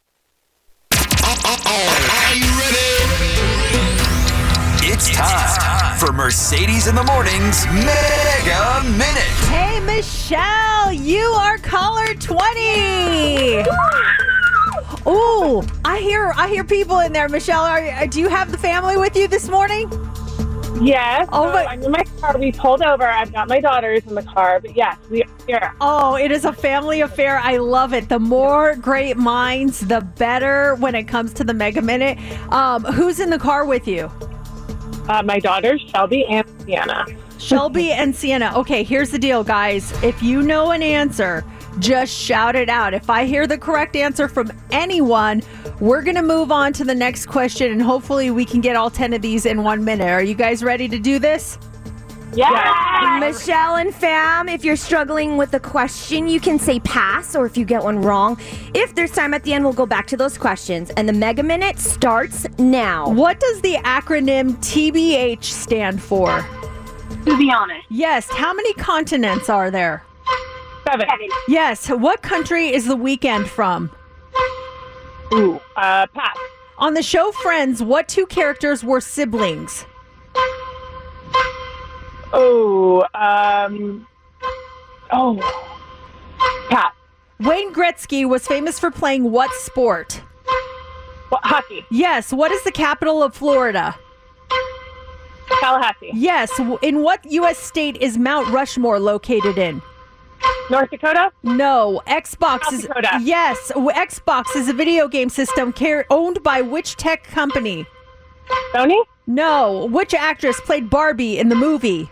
Are you ready? It's time for Mercedes in the Morning's Mega Minute. Hey, Michelle, you are caller twenty. Ooh, I hear I hear people in there. Michelle, are, do you have the family with you this morning? Yes. Oh, so but- I'm in my car. We pulled over. I've got my daughters in the car. But yes, we are here. Oh, it is a family affair. I love it. The more great minds, the better when it comes to the Mega Minute. Um, who's in the car with you? Uh, my daughters, Shelby and Sienna. Shelby and Sienna. Okay, here's the deal, guys. If you know an answer, just shout it out. If I hear the correct answer from anyone, we're going to move on to the next question, and hopefully we can get all ten of these in one minute. Are you guys ready to do this? Yeah. Michelle and fam, if you're struggling with a question, you can say pass, or if you get one wrong, if there's time at the end, we'll go back to those questions. And the Mega Minute starts now. What does the acronym T B H stand for? To be honest. Yes. How many continents are there? Seven. Yes. What country is The Weeknd from? Ooh, uh, pass. On the show Friends, what two characters were siblings? Oh, um, oh, pass. Wayne Gretzky was famous for playing what sport? Well, hockey. Yes. What is the capital of Florida? Tallahassee. Yes. W- In what U S state is Mount Rushmore located in? North Dakota? No. Xbox South is Dakota. Yes. W- Xbox is a video game system car- owned by which tech company? Sony? No. Which actress played Barbie in the movie?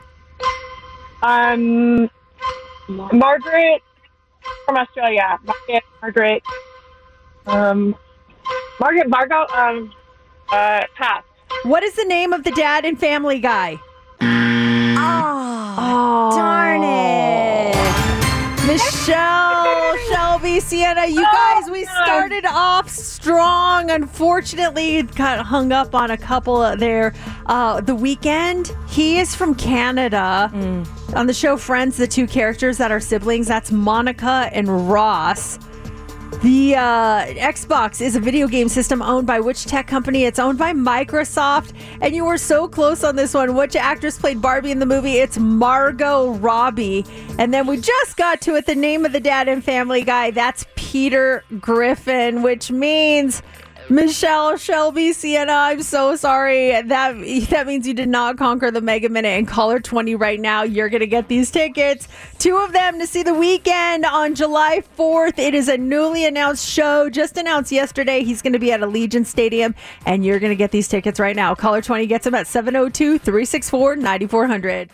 Um, Margaret from Australia. Margaret, Margaret. Um, Margaret, Margot, um, uh, pass. What is the name of the dad in Family Guy? Oh, Oh, darn it. Michelle, Shelby, Sienna, you guys, we started off strong. Unfortunately, it got hung up on a couple there. Uh, the Weeknd, he is from Canada. On the show Friends, the two characters that are siblings, that's Monica and Ross. The uh, Xbox is a video game system owned by which tech company? It's owned by Microsoft. And you were so close on this one. Which actress played Barbie in the movie? It's Margot Robbie. And then we just got to it. The name of the dad in Family Guy. That's Peter Griffin, which means Michelle Shelby Sienna. I'm so sorry. That that means you did not conquer the Mega Minute. And caller twenty right now. You're going to get these tickets. Two of them to see The Weeknd on July fourth. It is a newly announced show. Just announced yesterday. He's going to be at Allegiant Stadium. And you're going to get these tickets right now. Caller twenty gets them at seven oh two, three six four, nine four zero zero.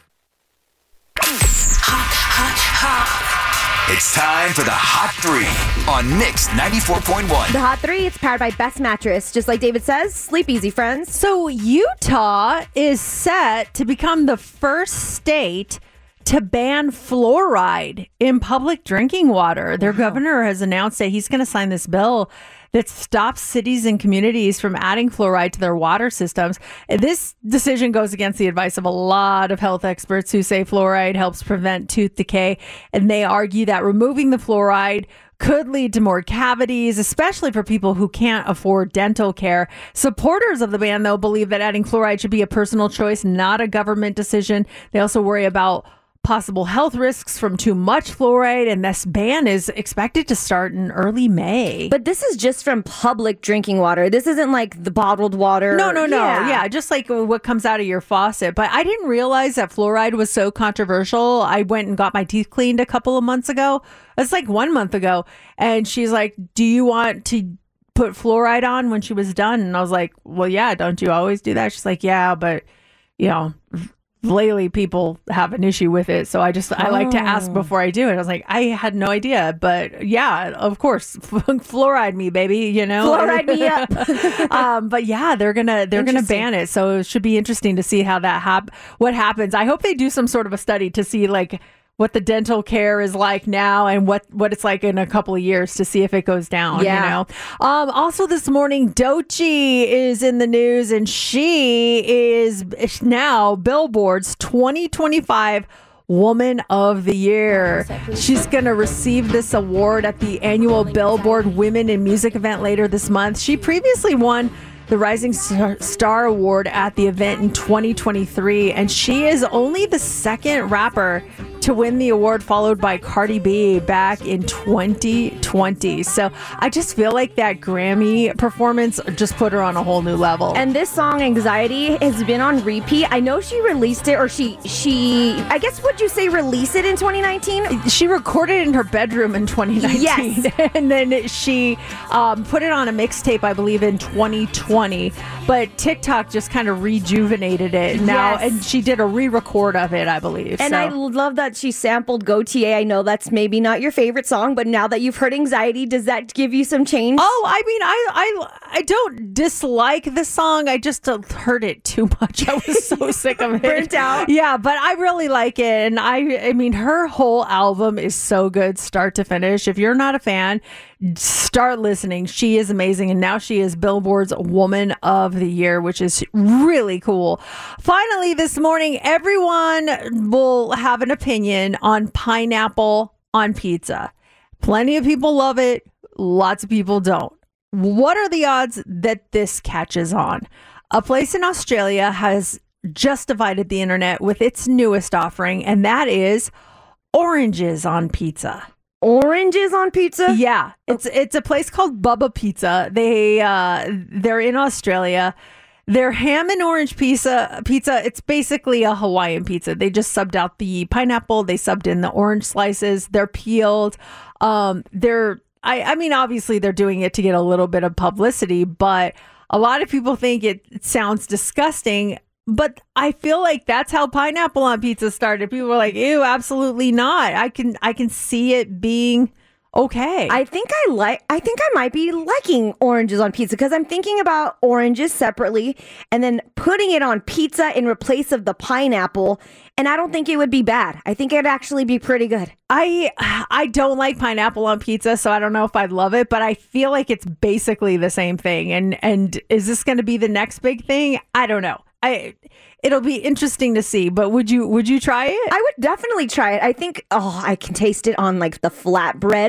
Hot, hot, hot. It's time for the Hot Three on Mix ninety-four point one. The Hot Three, it's powered by Best Mattress. Just like David says, sleep easy, friends. So Utah is set to become the first state to ban fluoride in public drinking water. Their governor has announced that he's going to sign this bill that stops cities and communities from adding fluoride to their water systems. This decision goes against the advice of a lot of health experts who say fluoride helps prevent tooth decay. And they argue that removing the fluoride could lead to more cavities, especially for people who can't afford dental care. Supporters of the ban, though, believe that adding fluoride should be a personal choice, not a government decision. They also worry about possible health risks from too much fluoride, and this ban is expected to start in early May. But this is just from public drinking water. This isn't like the bottled water. No, no, no. Yeah, yeah just like what comes out of your faucet. But I didn't realize that fluoride was so controversial. I went and got my teeth cleaned a couple of months ago. It's like one month ago. And she's like, do you want to put fluoride on when she was done? And I was like, well, yeah, don't you always do that? She's like, yeah, but, you know, lately people have an issue with it, so I just I like to ask before I do it. I was like, I had no idea, but yeah, of course, fluoride me, baby, you know, fluoride me up. um, but yeah, they're gonna they're gonna ban it, so it should be interesting to see how that hap- what happens. I hope they do some sort of a study to see like what the dental care is like now and what, what it's like in a couple of years to see if it goes down, yeah. you know? Um, also this morning, Doechii is in the news, and she is now Billboard's twenty twenty-five Woman of the Year. She's going to receive this award at the annual Billboard Women in Music event later this month. She previously won the Rising Star Award at the event in twenty twenty-three, and she is only the second rapper to win the award, followed by Cardi B back in twenty twenty. So I just feel like that Grammy performance just put her on a whole new level. And this song, Anxiety, has been on repeat. I know she released it, or she, she I guess, would you say release it in twenty nineteen? She recorded it in her bedroom in twenty nineteen. Yes. And then she um, put it on a mixtape, I believe, in twenty twenty. But TikTok just kind of rejuvenated it now, Yes. and she did a re-record of it, I believe. And so. I love that she sampled Gautier. I know that's maybe not your favorite song, but now that you've heard Anxiety, does that give you some change? Oh, I mean, I I I don't dislike the song. I just uh, heard it too much. I was so sick of it. Burnt out. Yeah, but I really like it. And I I mean, her whole album is so good, start to finish. If you're not a fan, start listening. She is amazing. And now she is Billboard's Woman of the Year, which is really cool. Finally, this morning, everyone will have an opinion on pineapple on pizza. Plenty of people love it. Lots of people don't. What are the odds that this catches on? A place in Australia has just divided the internet with its newest offering, and that is oranges on pizza. Oranges on pizza? Yeah, it's it's a place called Bubba Pizza. They uh, they're in Australia. Their ham and orange pizza pizza. It's basically a Hawaiian pizza. They just subbed out the pineapple. They subbed in the orange slices. They're peeled. Um, they're I I mean, obviously they're doing it to get a little bit of publicity, but a lot of people think it, it sounds disgusting. But I feel like that's how pineapple on pizza started. People were like, ew, absolutely not. I can I can see it being okay. I think I like I think I might be liking oranges on pizza because I'm thinking about oranges separately and then putting it on pizza in replace of the pineapple, and I don't think it would be bad. I think it'd actually be pretty good. I I don't like pineapple on pizza, so I don't know if I'd love it, but I feel like it's basically the same thing. And and is this going to be the next big thing? I don't know. I it'll be interesting to see, but would you would you try it? I would definitely try it. I think oh, I can taste it on like the flatbread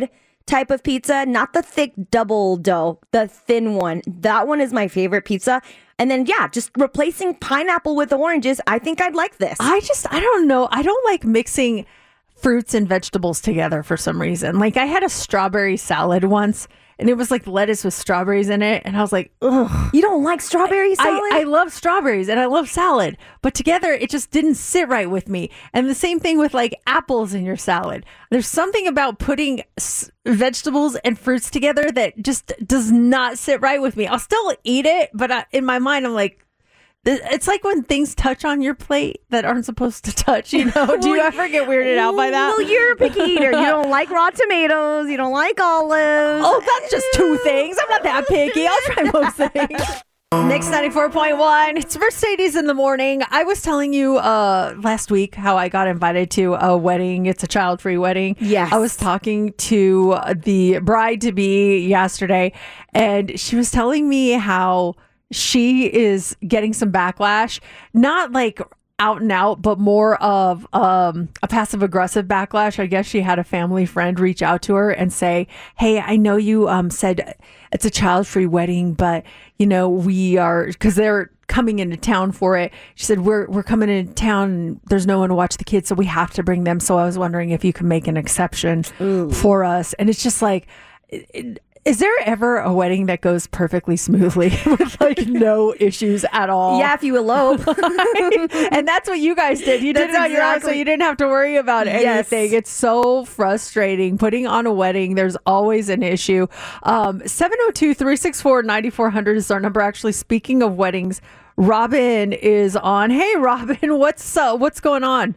type of pizza, not the thick double dough, the thin one. That one is my favorite pizza. And then, yeah, just replacing pineapple with oranges. I think I'd like this. I just, I don't know. I don't like mixing fruits and vegetables together for some reason. Like I had a strawberry salad once and it was like lettuce with strawberries in it. And I was like, ugh. You don't like strawberry salad? I, I love strawberries and I love salad, but together it just didn't sit right with me. And the same thing with like apples in your salad. There's something about putting s- vegetables and fruits together that just does not sit right with me. I'll still eat it, but I, in my mind, I'm like, it's like when things touch on your plate that aren't supposed to touch, you know? Do you ever get weirded out by that? Well, you're a picky eater. You don't like raw tomatoes. You don't like olives. Oh, that's just two things. I'm not that picky. I'll try most things. Mix ninety-four point one. It's Mercedes in the morning. I was telling you uh, last week how I got invited to a wedding. It's a child-free wedding. Yes. I was talking to the bride-to-be yesterday, and she was telling me how she is getting some backlash, not like out and out, but more of um, a passive aggressive backlash. I guess she had a family friend reach out to her and say, hey, I know you um, said it's a child-free wedding, but you know, we are, because they're coming into town for it. She said, we're, we're coming into town and there's no one to watch the kids, so we have to bring them. So I was wondering if you can make an exception Ooh. for us. And it's just like, it, it, is there ever a wedding that goes perfectly smoothly with like no issues at all? Yeah, if you elope. And that's what you guys did. You did That's it on your own, so exactly- you didn't have to worry about Yes. anything. It's so frustrating. Putting on a wedding, there's always an issue. Um, seven oh two, three six four, nine four hundred is our number. Actually, speaking of weddings, Robin is on. Hey, Robin, what's uh, what's going on?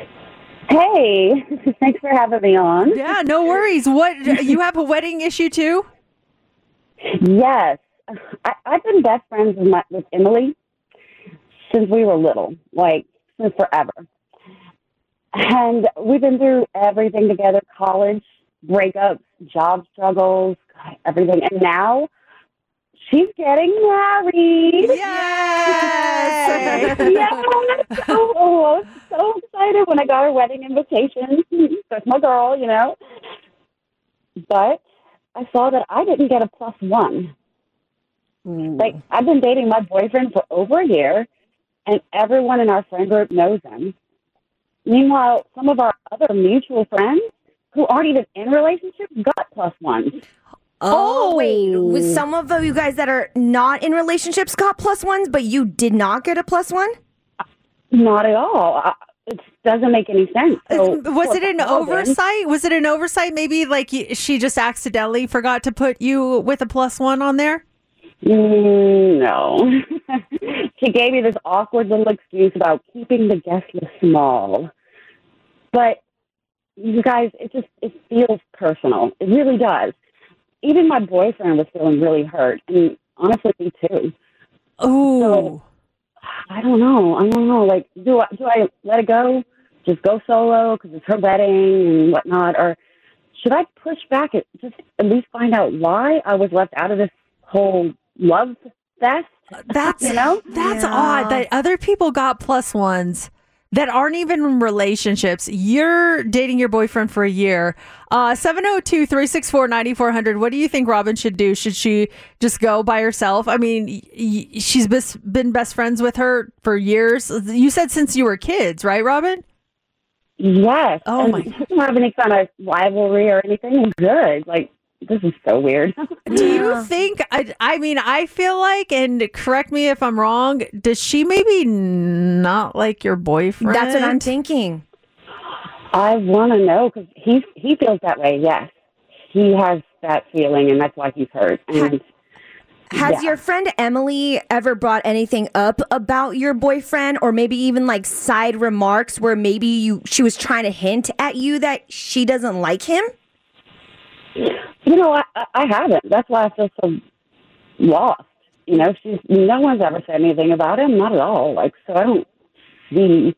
Hey, thanks for having me on. Yeah, no worries. What, you have a wedding issue too? Yes. I, I've been best friends with, my, with Emily since we were little, like since forever. And we've been through everything together, college, breakups, job struggles, God, everything. And now she's getting married. Yes! Yes! Oh, I was so excited when I got her wedding invitation. That's my girl, you know. But I saw that I didn't get a plus one. Ooh. Like, I've been dating my boyfriend for over a year, and everyone in our friend group knows him. Meanwhile, some of our other mutual friends who aren't even in relationships got plus ones. Oh, wait. With some of you guys that are not in relationships got plus ones, but you did not get a plus one? Not at all. I, it doesn't make any sense. So, Was it an oversight? Was it an oversight? Maybe like y- she just accidentally forgot to put you with a plus one on there? Mm, no. She gave me this awkward little excuse about keeping the guest list small. But you guys, it just it feels personal. It really does. Even my boyfriend was feeling really hurt, and honestly, me too. Oh, so, I don't know. I don't know. Like, do I do I let it go? Just go solo because it's her wedding and whatnot, or should I push back and just at least find out why I was left out of this whole love fest? That's you know, that's odd that other people got plus ones that aren't even in relationships. You're dating your boyfriend for a year. Uh, seven oh two, three six four, nine four hundred. What do you think Robin should do? Should she just go by herself? I mean, y- y- she's bes- been best friends with her for years. You said since you were kids, right, Robin? Yes. Oh, and my. She doesn't have any kind of rivalry or anything. Good. Like, this is so weird. Do you think, I, I mean, I feel like, and correct me if I'm wrong, does she maybe not like your boyfriend? That's what I'm thinking. I want to know because he he feels that way. Yes, he has that feeling, and that's why he's hurt. And Has yeah. your friend Emily ever brought anything up about your boyfriend, or maybe even like side remarks where maybe you she was trying to hint at you that she doesn't like him? You know, I I haven't. That's why I feel so lost. You know, she's no one's ever said anything about him, not at all. Like, so I don't see.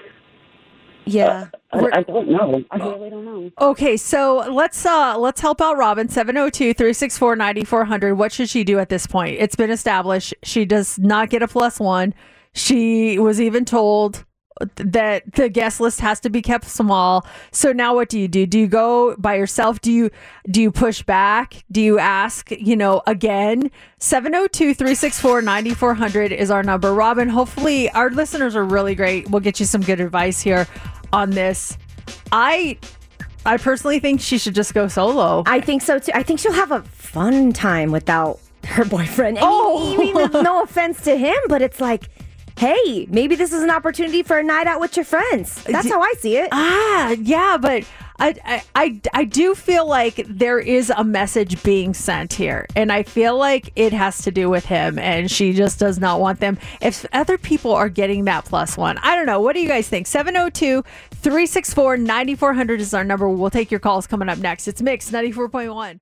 Yeah, uh, I, I don't know. I really don't know. Okay, so let's uh let's help out Robin. seven oh two, three six four, nine four hundred. What should she do at this point? It's been established she does not get a plus one. She was even told that the guest list has to be kept small. So now what do you do? Do you go by yourself? Do you do you push back? Do you ask, you know, again? seven oh two, three six four, nine four hundred is our number. Robin, hopefully our listeners are really great. We'll get you some good advice here on this. I I personally think she should just go solo. I think so too. I think she'll have a fun time without her boyfriend. I Oh. mean, I mean, no offense to him, but it's like, hey, maybe this is an opportunity for a night out with your friends. That's how I see it. Ah, yeah, but I, I, I, I do feel like there is a message being sent here, and I feel like it has to do with him, and she just does not want them. If other people are getting that plus one, I don't know. What do you guys think? seven oh two, three six four, nine four hundred is our number. We'll take your calls coming up next. It's Mix ninety-four point one.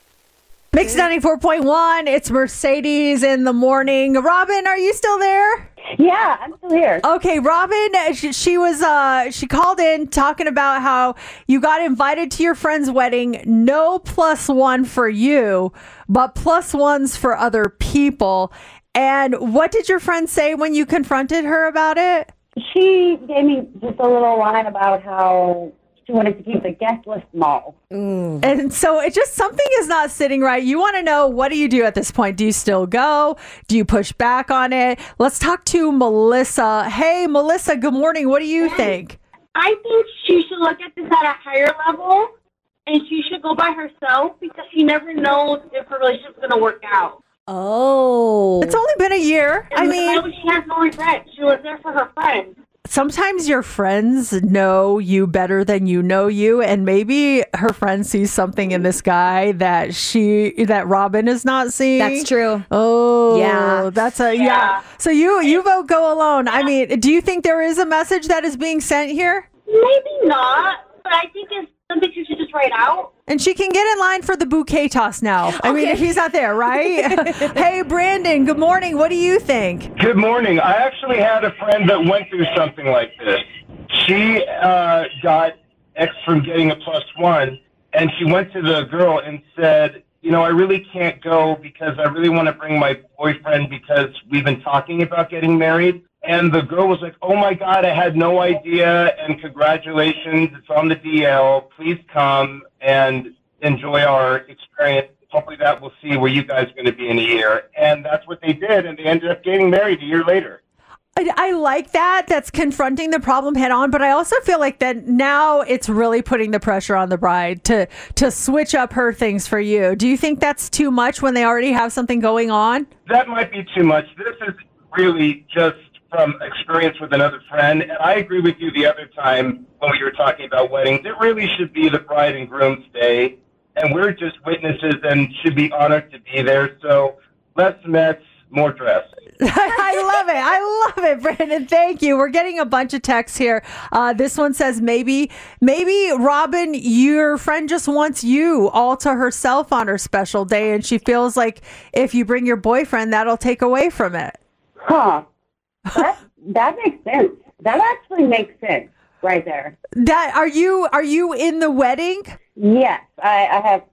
Mix ninety-four point one. It's Mercedes in the morning. Robin, are you still there? Yeah, I'm still here. Okay, Robin, she, she was uh she called in talking about how you got invited to your friend's wedding, no plus one for you, but plus ones for other people. And what did your friend say when you confronted her about it? She gave me just a little line about how she wanted to keep the guest list small. And so it just, something is not sitting right. You want to know, what do you do at this point? Do you still go? Do you push back on it? Let's talk to Melissa. Hey, Melissa, good morning. What do you think? I think she should look at this at a higher level, and she should go by herself because she never knows if her relationship's going to work out. Oh. It's only been a year. And I mean, she has no regret. She was there for her friends. sometimes your friends know you better than you know you, and maybe her friend sees something in this guy that she that Robin is not seeing. That's true. Oh, yeah, that's a yeah. yeah. So you you vote go alone. I mean, do you think there is a message that is being sent here? Maybe not, but I think it's something you should just write out. And she can get in line for the bouquet toss now. I okay. mean, if he's not there, right? Hey, Brandon, good morning. What do you think? Good morning. I actually had a friend that went through something like this. She uh, got X from getting a plus one, and she went to the girl and said, you know, I really can't go because I really want to bring my boyfriend because we've been talking about getting married. And the girl was like, oh, my God, I had no idea, and congratulations, it's on the D L. Please come and enjoy our experience. Hopefully that we'll see where you guys are going to be in a year. And that's what they did, and they ended up getting married a year later. I, I like that. That's confronting the problem head on, but I also feel like that now it's really putting the pressure on the bride to, to switch up her things for you. Do you think that's too much when they already have something going on? That might be too much. This is really just from experience with another friend, and I agree with you the other time when we were talking about weddings. It really should be the bride and groom's day, and we're just witnesses and should be honored to be there. So less mess, more dress. I love it. I love it, Brandon. Thank you. We're getting a bunch of texts here. Uh, this one says, maybe, maybe, Robin, your friend just wants you all to herself on her special day, and she feels like if you bring your boyfriend, that'll take away from it. Huh. That, that makes sense. That actually makes sense right there. That are you are you in the wedding? Yes, I, I have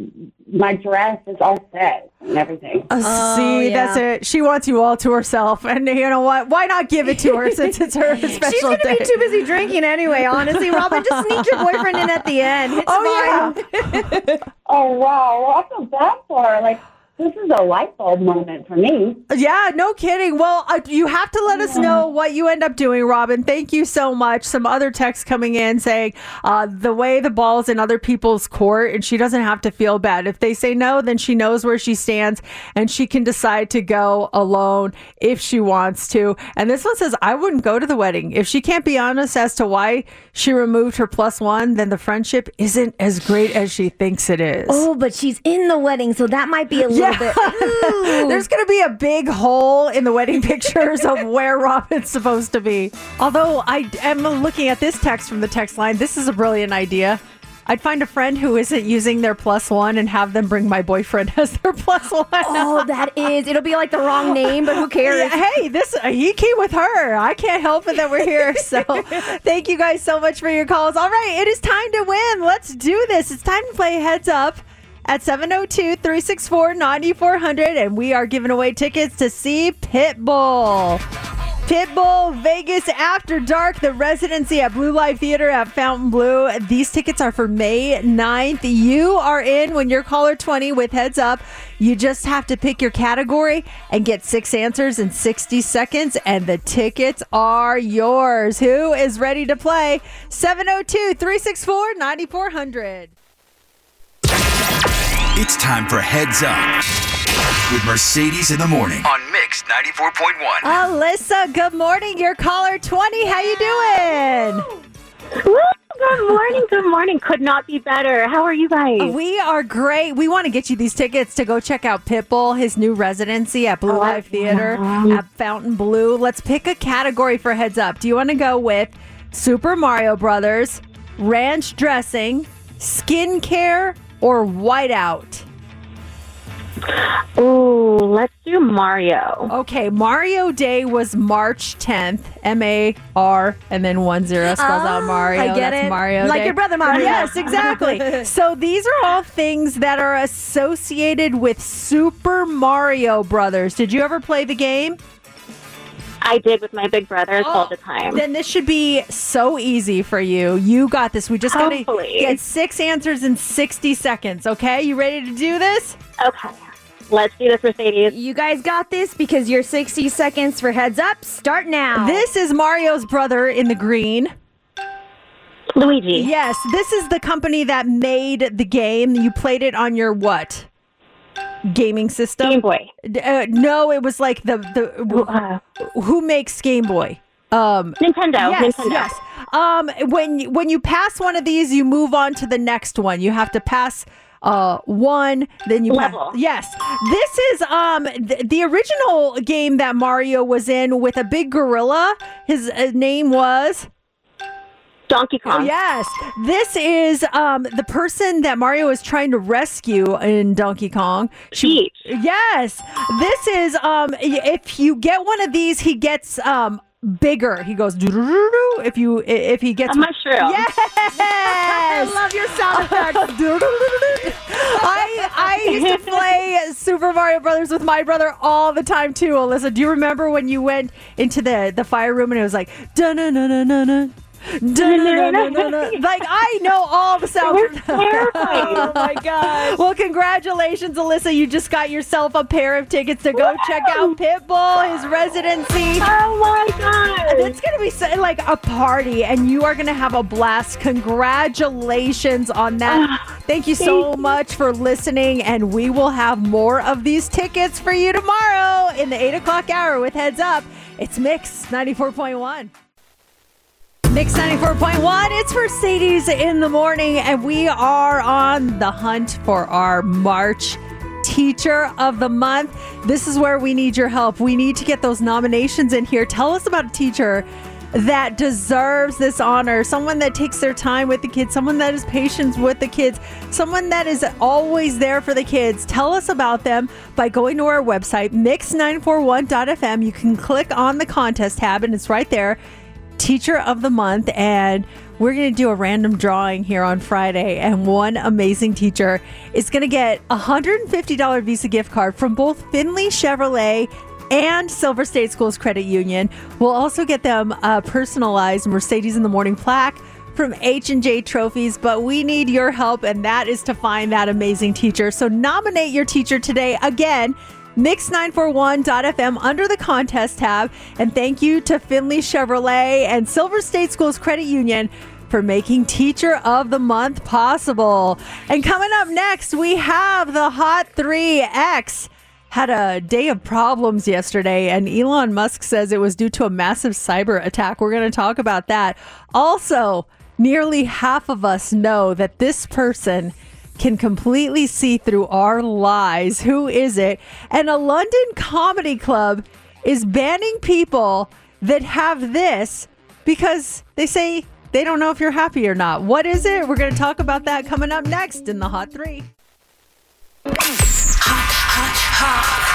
my dress is all set and everything. Uh, oh, see, yeah. That's it. She wants you all to herself, and you know what? Why not give it to her since it's her special She's gonna day? be too busy drinking anyway. Honestly, Robin, just sneak your boyfriend in at the end. It's oh fine. yeah. Oh wow, well, I feel bad for her. Like, this is a light bulb moment for me. Yeah, no kidding. Well, uh, you have to let yeah. us know what you end up doing, Robin. Thank you so much. Some other texts coming in saying uh, the way the ball's in other people's court, and she doesn't have to feel bad. If they say no, then she knows where she stands, and she can decide to go alone if she wants to. And this one says, I wouldn't go to the wedding. If she can't be honest as to why she removed her plus one, then the friendship isn't as great as she thinks it is. Oh, but she's in the wedding, so that might be a little Yeah. bit. There's going to be a big hole in the wedding pictures of where Robin's supposed to be. Although I am looking at this text from the text line. This is a brilliant idea. I'd find a friend who isn't using their plus one and have them bring my boyfriend as their plus one. Oh, that is. It'll be like the wrong name, but who cares? Yeah, hey, this he came with her. I can't help it that we're here. So thank you guys so much for your calls. All right, it is time to win. Let's do this. It's time to play Heads Up at seven oh two, three six four, nine four hundred, and we are giving away tickets to see Pitbull. Pitbull Vegas After Dark, the residency at Blue Light Theater at Fountain Blue. These tickets are for May ninth. You are in when you're caller twenty with Heads Up. You just have to pick your category and get six answers in sixty seconds, and the tickets are yours. Who is ready to play? seven oh two, three six four, nine four zero zero. It's time for Heads Up with Mercedes in the morning on Mix ninety-four point one. Alyssa, good morning. You're caller twenty. How you doing? Woo, good morning. Good morning. Could not be better. How are you guys? We are great. We want to get you these tickets to go check out Pitbull, his new residency at Blue Oh, Live Theater um, at Fountain Blue. Let's pick a category for Heads Up. Do you want to go with Super Mario Brothers, ranch dressing, skincare, or whiteout? Ooh, let's do Mario. Okay, Mario Day was March tenth. M A R and then one zero spells Ah, out Mario. I get That's it. Mario Like Day. your brother Mario. Yes, exactly. So these are all things that are associated with Super Mario Brothers. Did you ever play the game? I did with my big brothers all the time. Then this should be so easy for you. You got this. We just got to Hopefully. get six answers in sixty seconds, okay? You ready to do this? Okay. Let's do this, Mercedes. You guys got this because your sixty seconds for Heads Up start now. This is Mario's brother in the green. Luigi. Yes, this is the company that made the game. You played it on your what? Gaming system? Game Boy. Uh, no, it was like the the Uh, who makes Game Boy? Um, Nintendo. Yes, Nintendo. yes. Um, when you- when you pass one of these, you move on to the next one. You have to pass uh one, then you Level. pass. Yes, this is um th- the original game that Mario was in with a big gorilla. His uh, name was. Donkey Kong. Yes. This is um the person that Mario is trying to rescue in Donkey Kong. She, yes. This is um y- if you get one of these, he gets um bigger. He goes doo-doo-doo-doo if you if he gets A mushroom. Yes. I love your sound effects. I I used to play Super Mario Brothers with my brother all the time too, Alyssa. Do you remember when you went into the the fire room and it was like da-na-na-na-na-na? Da-na-na-na-na-na. Like, I know all the sounds. Oh my god. Well, congratulations, Alyssa. You just got yourself a pair of tickets to go check out Pitbull, his residency. Oh my god. It's going to be so, like a party, and you are going to have a blast. Congratulations on that. Thank you so Thank you. much for listening, and we will have more of these tickets for you tomorrow in the eight o'clock hour with Heads Up. It's Mix ninety-four point one. Mix ninety-four point one, it's Mercedes in the morning, and we are on the hunt for our March Teacher of the Month. This is where we need your help. We need to get those nominations in here. Tell us about a teacher that deserves this honor, someone that takes their time with the kids, someone that is patient with the kids, someone that is always there for the kids. Tell us about them by going to our website, mix nine four one dot f m. You can click on the contest tab, and it's right there. Teacher of the Month, and we're going to do a random drawing here on Friday, and one amazing teacher is going to get a one hundred fifty dollars Visa gift card from both Findlay Chevrolet and Silver State Schools Credit Union. We'll also get them a personalized Mercedes in the Morning plaque from H and J Trophies, but we need your help, and that is to find that amazing teacher. So nominate your teacher today. Again, mix nine four one dot f m under the contest tab. And thank you to Findlay Chevrolet and Silver State Schools Credit Union for making Teacher of the Month possible. And coming up next, we have the Hot three X. Had a day of problems yesterday, and Elon Musk says it was due to a massive cyber attack. We're going to talk about that. Also, nearly half of us know that this person can completely see through our lies. Who is it? And a London comedy club is banning people that have this because they say they don't know if you're happy or not. What is it? We're going to talk about that coming up next in the Hot three. Hot, hot, hot.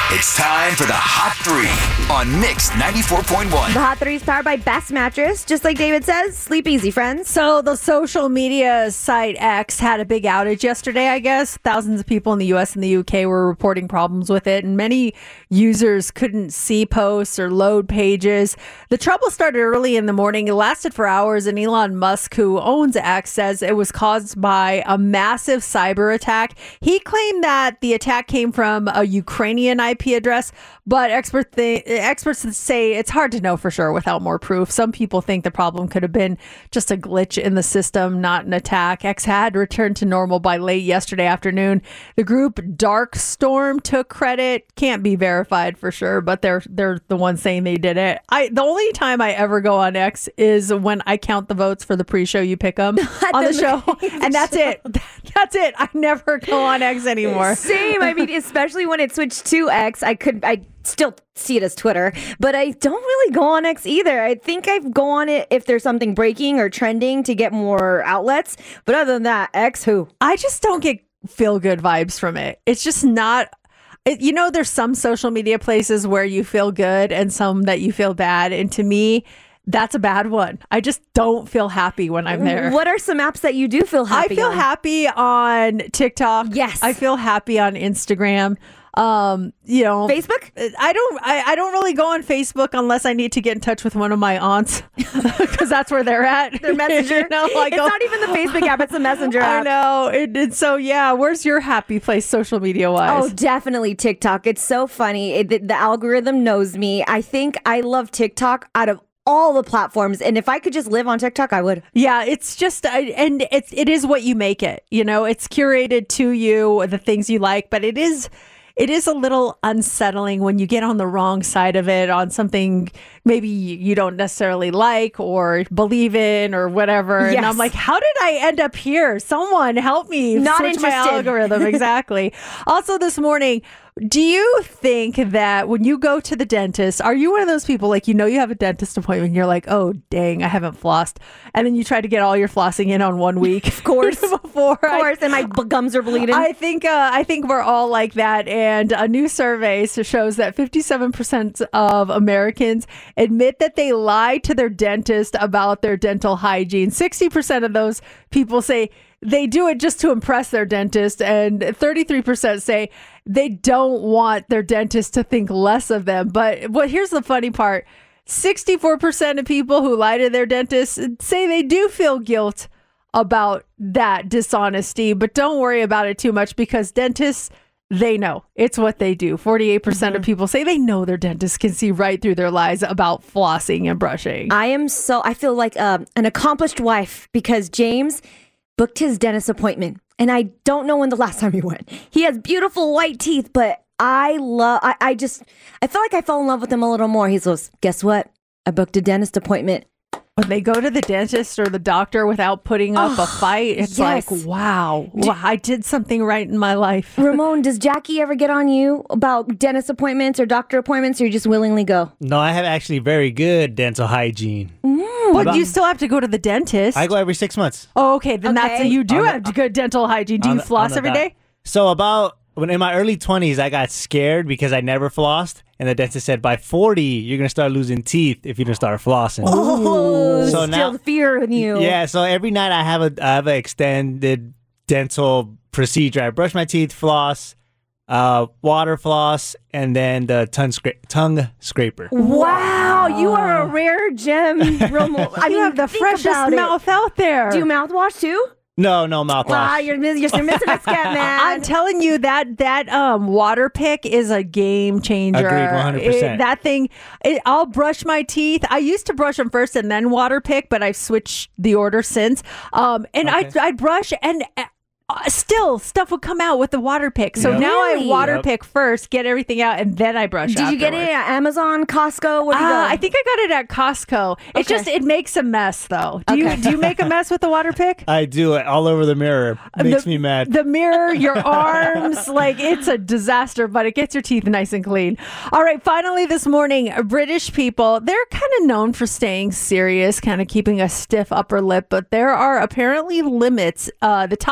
It's time for the Hot Three on Mix ninety-four point one. The Hot Three is powered by Best Mattress. Just like David says, sleep easy, friends. So the social media site X had a big outage yesterday, I guess. Thousands of people in the U S and the U K were reporting problems with it, and many users couldn't see posts or load pages. The trouble started early in the morning. It lasted for hours, and Elon Musk, who owns X, says it was caused by a massive cyber attack. He claimed that the attack came from a Ukrainian I P address, but expert th- experts say it's hard to know for sure without more proof. Some people think the problem could have been just a glitch in the system, not an attack. X had returned to normal by late yesterday afternoon. The group Darkstorm took credit. Can't be verified for sure, but they're they're the ones saying they did it. I the only time I ever go on X is when I count the votes for the pre-show You Pick 'em on the, the show, and that's it. That's it. I never go on X anymore. Same. I mean, especially when it switched to X, I could I still see it as Twitter, but I don't really go on X either. I think I go on it if there's something breaking or trending to get more outlets. But other than that, X who? I just don't get feel good vibes from it. It's just not. It, you know, there's some social media places where you feel good and some that you feel bad, and to me, that's a bad one. I just don't feel happy when I'm there. What are some apps that you do feel happy I feel on? happy on TikTok. Yes. I feel happy on Instagram. Um, you know, Facebook? I don't I, I don't really go on Facebook unless I need to get in touch with one of my aunts because that's where they're at. Their messenger. You know, I it's go, not even the Facebook app, it's the messenger app. I know. It, it, so yeah, where's your happy place social media wise? Oh, definitely TikTok. It's so funny. It, the, the algorithm knows me. I think I love TikTok out of all the platforms, and if I could just live on TikTok, I would. Yeah, it's just I, and it's it is what you make it. You know, it's curated to you, the things you like, but it is it is a little unsettling when you get on the wrong side of it on something maybe you don't necessarily like or believe in or whatever. Yes. And I'm like, how did I end up here? Someone help me Not switch my interested. algorithm. Exactly. Also this morning, do you think that when you go to the dentist, are you one of those people like, you know, you have a dentist appointment and you're like, oh, dang, I haven't flossed. And then you try to get all your flossing in on one week. Of course. Before Of course. I, and my b- gums are bleeding. I think uh, I think we're all like that. And a new survey shows that fifty-seven percent of Americans admit that they lie to their dentist about their dental hygiene. sixty percent of those people say they do it just to impress their dentist, and thirty-three percent say they don't want their dentist to think less of them. But what here's the funny part. sixty-four percent of people who lie to their dentist say they do feel guilt about that dishonesty, but don't worry about it too much because dentists, they know. It's what they do. forty-eight percent Mm-hmm. of people say they know their dentist can see right through their lies about flossing and brushing. I am so, I feel like um, an accomplished wife because James booked his dentist appointment. And I don't know when the last time he went. He has beautiful white teeth, but I love, I, I just, I feel like I fell in love with him a little more. He goes, guess what? I booked a dentist appointment. When they go to the dentist or the doctor without putting up Oh, a fight, it's yes. like, wow, wow, I did something right in my life. Ramon, does Jackie ever get on you about dentist appointments or doctor appointments, or you just willingly go? No, I have actually very good dental hygiene. But About- you still have to go to the dentist. I go every six months. Oh, okay. Then that's Okay. you do On the- have good dental hygiene. Do On you the- floss on the every dot. day? So about when in my early twenties, I got scared because I never flossed, and the dentist said by forty you're gonna start losing teeth if you don't start flossing. Oh, So still now- the fear in you. Yeah, so every night I have a I have an extended dental procedure. I brush my teeth, floss, uh, water floss, and then the tongue scra- tongue scraper. Wow, you are a rare gem, Ramon. I You mean, have the think freshest about it. mouth out there. Do you mouthwash too? No, no mouthwash. Ah, you're, miss- you're, you're missing a step, man. I'm telling you that that um water pick is a game changer. Agreed, one hundred percent. It- that thing, it, I'll brush my teeth. I used to brush them first and then water pick, but I've switched the order since. Um, and I Okay. I brush and. Uh, still, stuff would come out with the water pick. So Yep. now I Really? water Yep. pick first, get everything out, and then I brush. Did you get it afterwards. at Amazon, Costco? Where do you Uh, go? I think I got it at Costco. It Okay. just it makes a mess though. Do Okay. you do you make a mess with the water pick? I do it all over the mirror. Makes the, me mad. The mirror, your arms, like it's a disaster, but it gets your teeth nice and clean. All right, finally this morning, British people, they're kind of known for staying serious, kind of keeping a stiff upper lip, but there are apparently limits. Uh, the top secret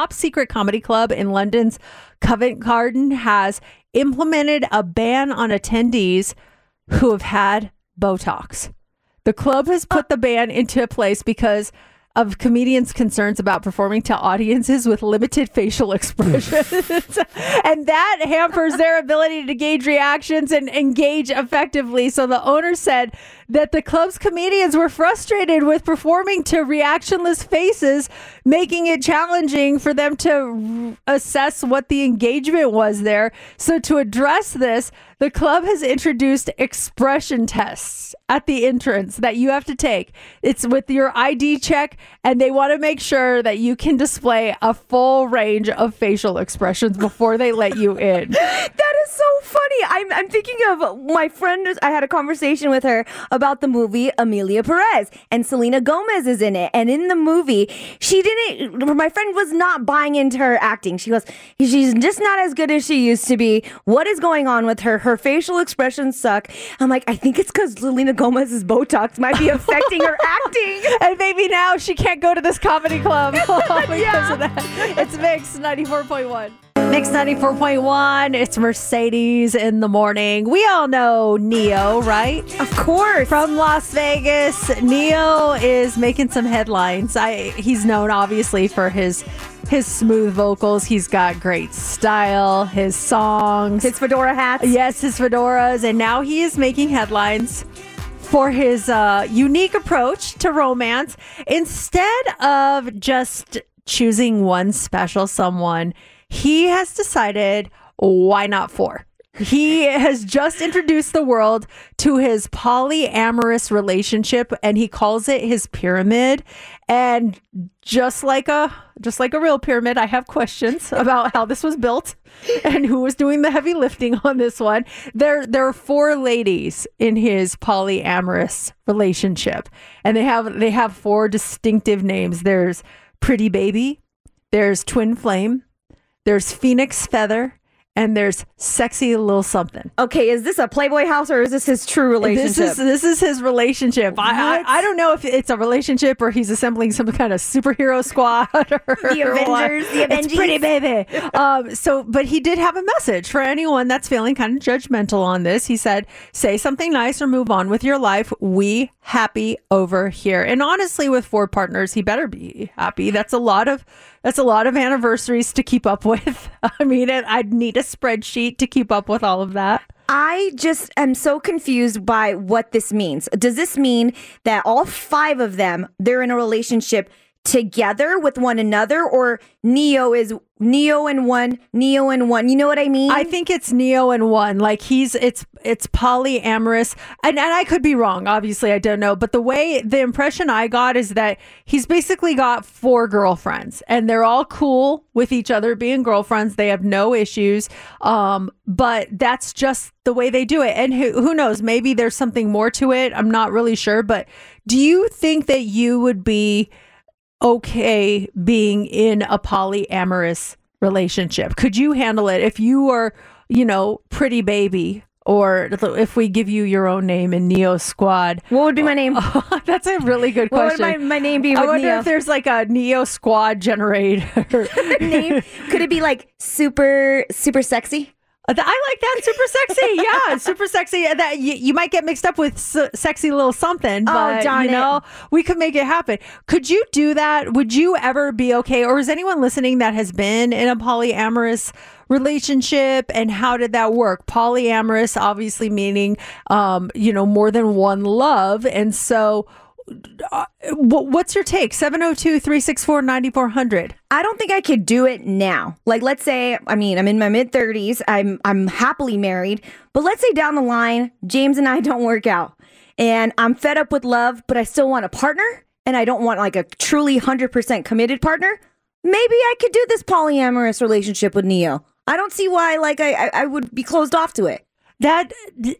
Secret Comedy Club in London's Covent Garden has implemented a ban on attendees who have had Botox. The club has put the ban into place because of comedians' concerns about performing to audiences with limited facial expressions. And that hampers their ability to gauge reactions and engage effectively. So the owner said that the club's comedians were frustrated with performing to reactionless faces, making it challenging for them to r- assess what the engagement was there. So to address this, the club has introduced expression tests at the entrance that you have to take. It's with your I D check, and they want to make sure that you can display a full range of facial expressions before they let you in. That is so funny. I'm, I'm thinking of my friend. I had a conversation with her about the movie Amelia Perez, and Selena Gomez is in it. And in the movie, she didn't, my friend was not buying into her acting. She goes, she's just not as good as she used to be. What is going on with her? Her facial expressions suck. I'm like, I think it's because Selena Gomez's Botox might be affecting her acting. And maybe now she can't go to this comedy club because Yeah. of that. It's Mix ninety-four point one. Mix ninety-four point one. It's Mercedes in the morning. We all know Neo, right? Of course. From Las Vegas. Neo is making some headlines. I he's known obviously for his his smooth vocals. He's got great style, his songs, his fedora hats. Yes, his fedoras, and now he is making headlines for his uh, unique approach to romance. Instead of just choosing one special someone, he has decided, why not four? He has just introduced the world to his polyamorous relationship, and he calls it his pyramid. And just like a just like a real pyramid, I have questions about how this was built and who was doing the heavy lifting on this one. There there are four ladies in his polyamorous relationship, and they have they have four distinctive names. There's Pretty Baby, there's Twin Flame, there's Phoenix Feather, and there's Sexy Little Something. Okay, is this a Playboy house or is this his true relationship? This is this is his relationship. I, I I don't know if it's a relationship or he's assembling some kind of superhero squad or The Avengers, what. the Avengers. It's Pretty Baby. um, so, but he did have a message for anyone that's feeling kind of judgmental on this. He said, "Say something nice or move on with your life. We happy over here." And honestly, with four partners, he better be happy. That's a lot of that's a lot of anniversaries to keep up with. I mean, I'd need a spreadsheet to keep up with all of that. I just am so confused by what this means. Does this mean that all five of them, they're in a relationship together with one another, or Neo is Neo and one, Neo and one? You know what I mean? I think it's Neo and one. Like he's it's it's polyamorous, and and I could be wrong. Obviously, I don't know. But the way the impression I got is that he's basically got four girlfriends, and they're all cool with each other being girlfriends. They have no issues. Um, but that's just the way they do it. And who who knows? Maybe there's something more to it. I'm not really sure. But do you think that you would be okay being in a polyamorous relationship? Could you handle it if you were, you know, Pretty Baby, or if we give you your own name in Neo Squad? What would be my name? That's a really good What question. would my, my name be with I wonder Neo? if there's like a Neo Squad generator. Name? Could it be like super, super sexy? I like that. Super sexy. Yeah, super sexy. That you, you might get mixed up with s- Sexy Little Something, but darn you know, it. we could make it happen. Could you do that? Would you ever be okay? Or is anyone listening that has been in a polyamorous relationship, and how did that work? Polyamorous, obviously meaning, um, you know, more than one love. And so uh, what's your take? seven oh two, three six four, nine four hundred. I don't think I could do it now. Like, let's say, I mean, I'm in my mid thirties. I'm I'm happily married. But let's say down the line, James and I don't work out, and I'm fed up with love, but I still want a partner, and I don't want like a truly one hundred percent committed partner. Maybe I could do this polyamorous relationship with Neo. I don't see why like I I, I would be closed off to it. That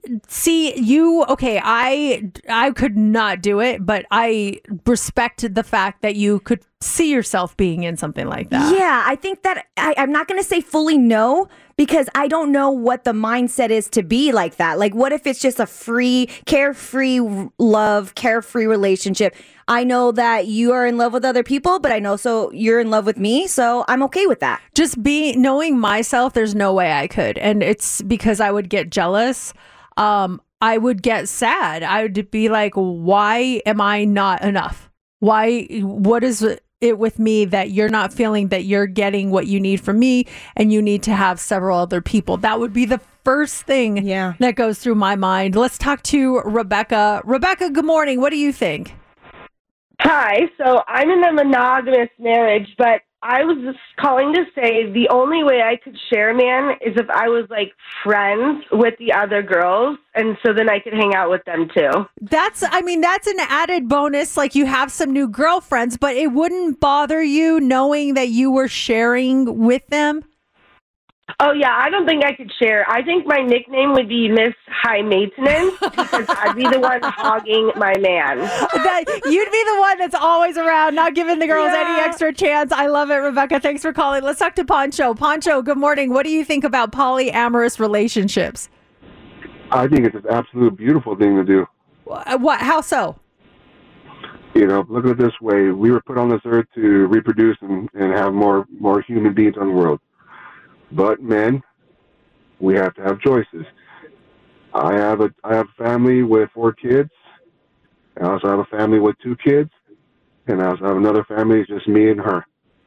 see you okay, I I could not do it, but I respect the fact that you could see yourself being in something like that. Yeah, I think that I, I'm not going to say fully no because I don't know what the mindset is to be like that. Like, what if it's just a free, carefree love, carefree relationship? I know that you are in love with other people, but I know so you're in love with me, so I'm okay with that. Just be knowing myself, there's no way I could. And it's because I would get jealous. Um, I would get sad. I would be like, why am I not enough? Why, what is it with me that you're not feeling that you're getting what you need from me and you need to have several other people? That would be the first thing yeah. that goes through my mind. Let's talk to Rebecca. Rebecca, good morning. What do you think? Hi. So I'm in a monogamous marriage, but I was just calling to say the only way I could share a man is if I was like friends with the other girls, and so then I could hang out with them too. That's, I mean, that's an added bonus. Like you have some new girlfriends, but it wouldn't bother you knowing that you were sharing with them? Oh, yeah, I don't think I could share. I think my nickname would be Miss High Maintenance because I'd be the one hogging my man. That, you'd be the one that's always around, not giving the girls yeah. any extra chance. I love it, Rebecca. Thanks for calling. Let's talk to Poncho. Poncho, good morning. What do you think about polyamorous relationships? I think it's an absolute beautiful thing to do. What? How so? You know, look at it this way. We were put on this earth to reproduce and, and have more, more human beings on the world. But men, we have to have choices. I have a I have a family with four kids. I also have a family with two kids, and I also have another family. It's just me and her.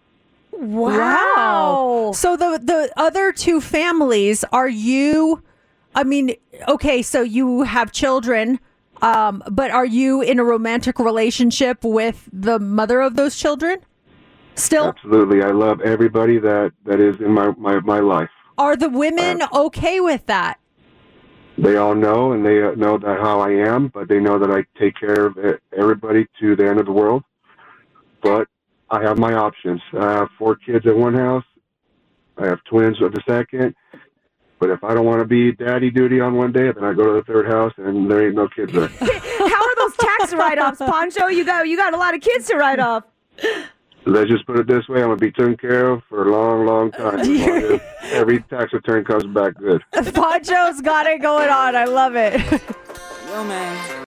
Wow! So the the other two families, are you? I mean, okay, so you have children, um, but are you in a romantic relationship with the mother of those children? Still? Absolutely. I love everybody that, that is in my, my, my life. Are the women okay with that? They all know, and they know that how I am, but they know that I take care of everybody to the end of the world. But I have my options. I have four kids at one house. I have twins at the second. But if I don't want to be daddy duty on one day, then I go to the third house, and there ain't no kids there. How are those tax write-offs, Poncho? You got you got a lot of kids to write off. Let's just put it this way. I'm going to be taken care of for a long, long time. As long as every tax return comes back good. Poncho's got it going on. I love it. Yo, man.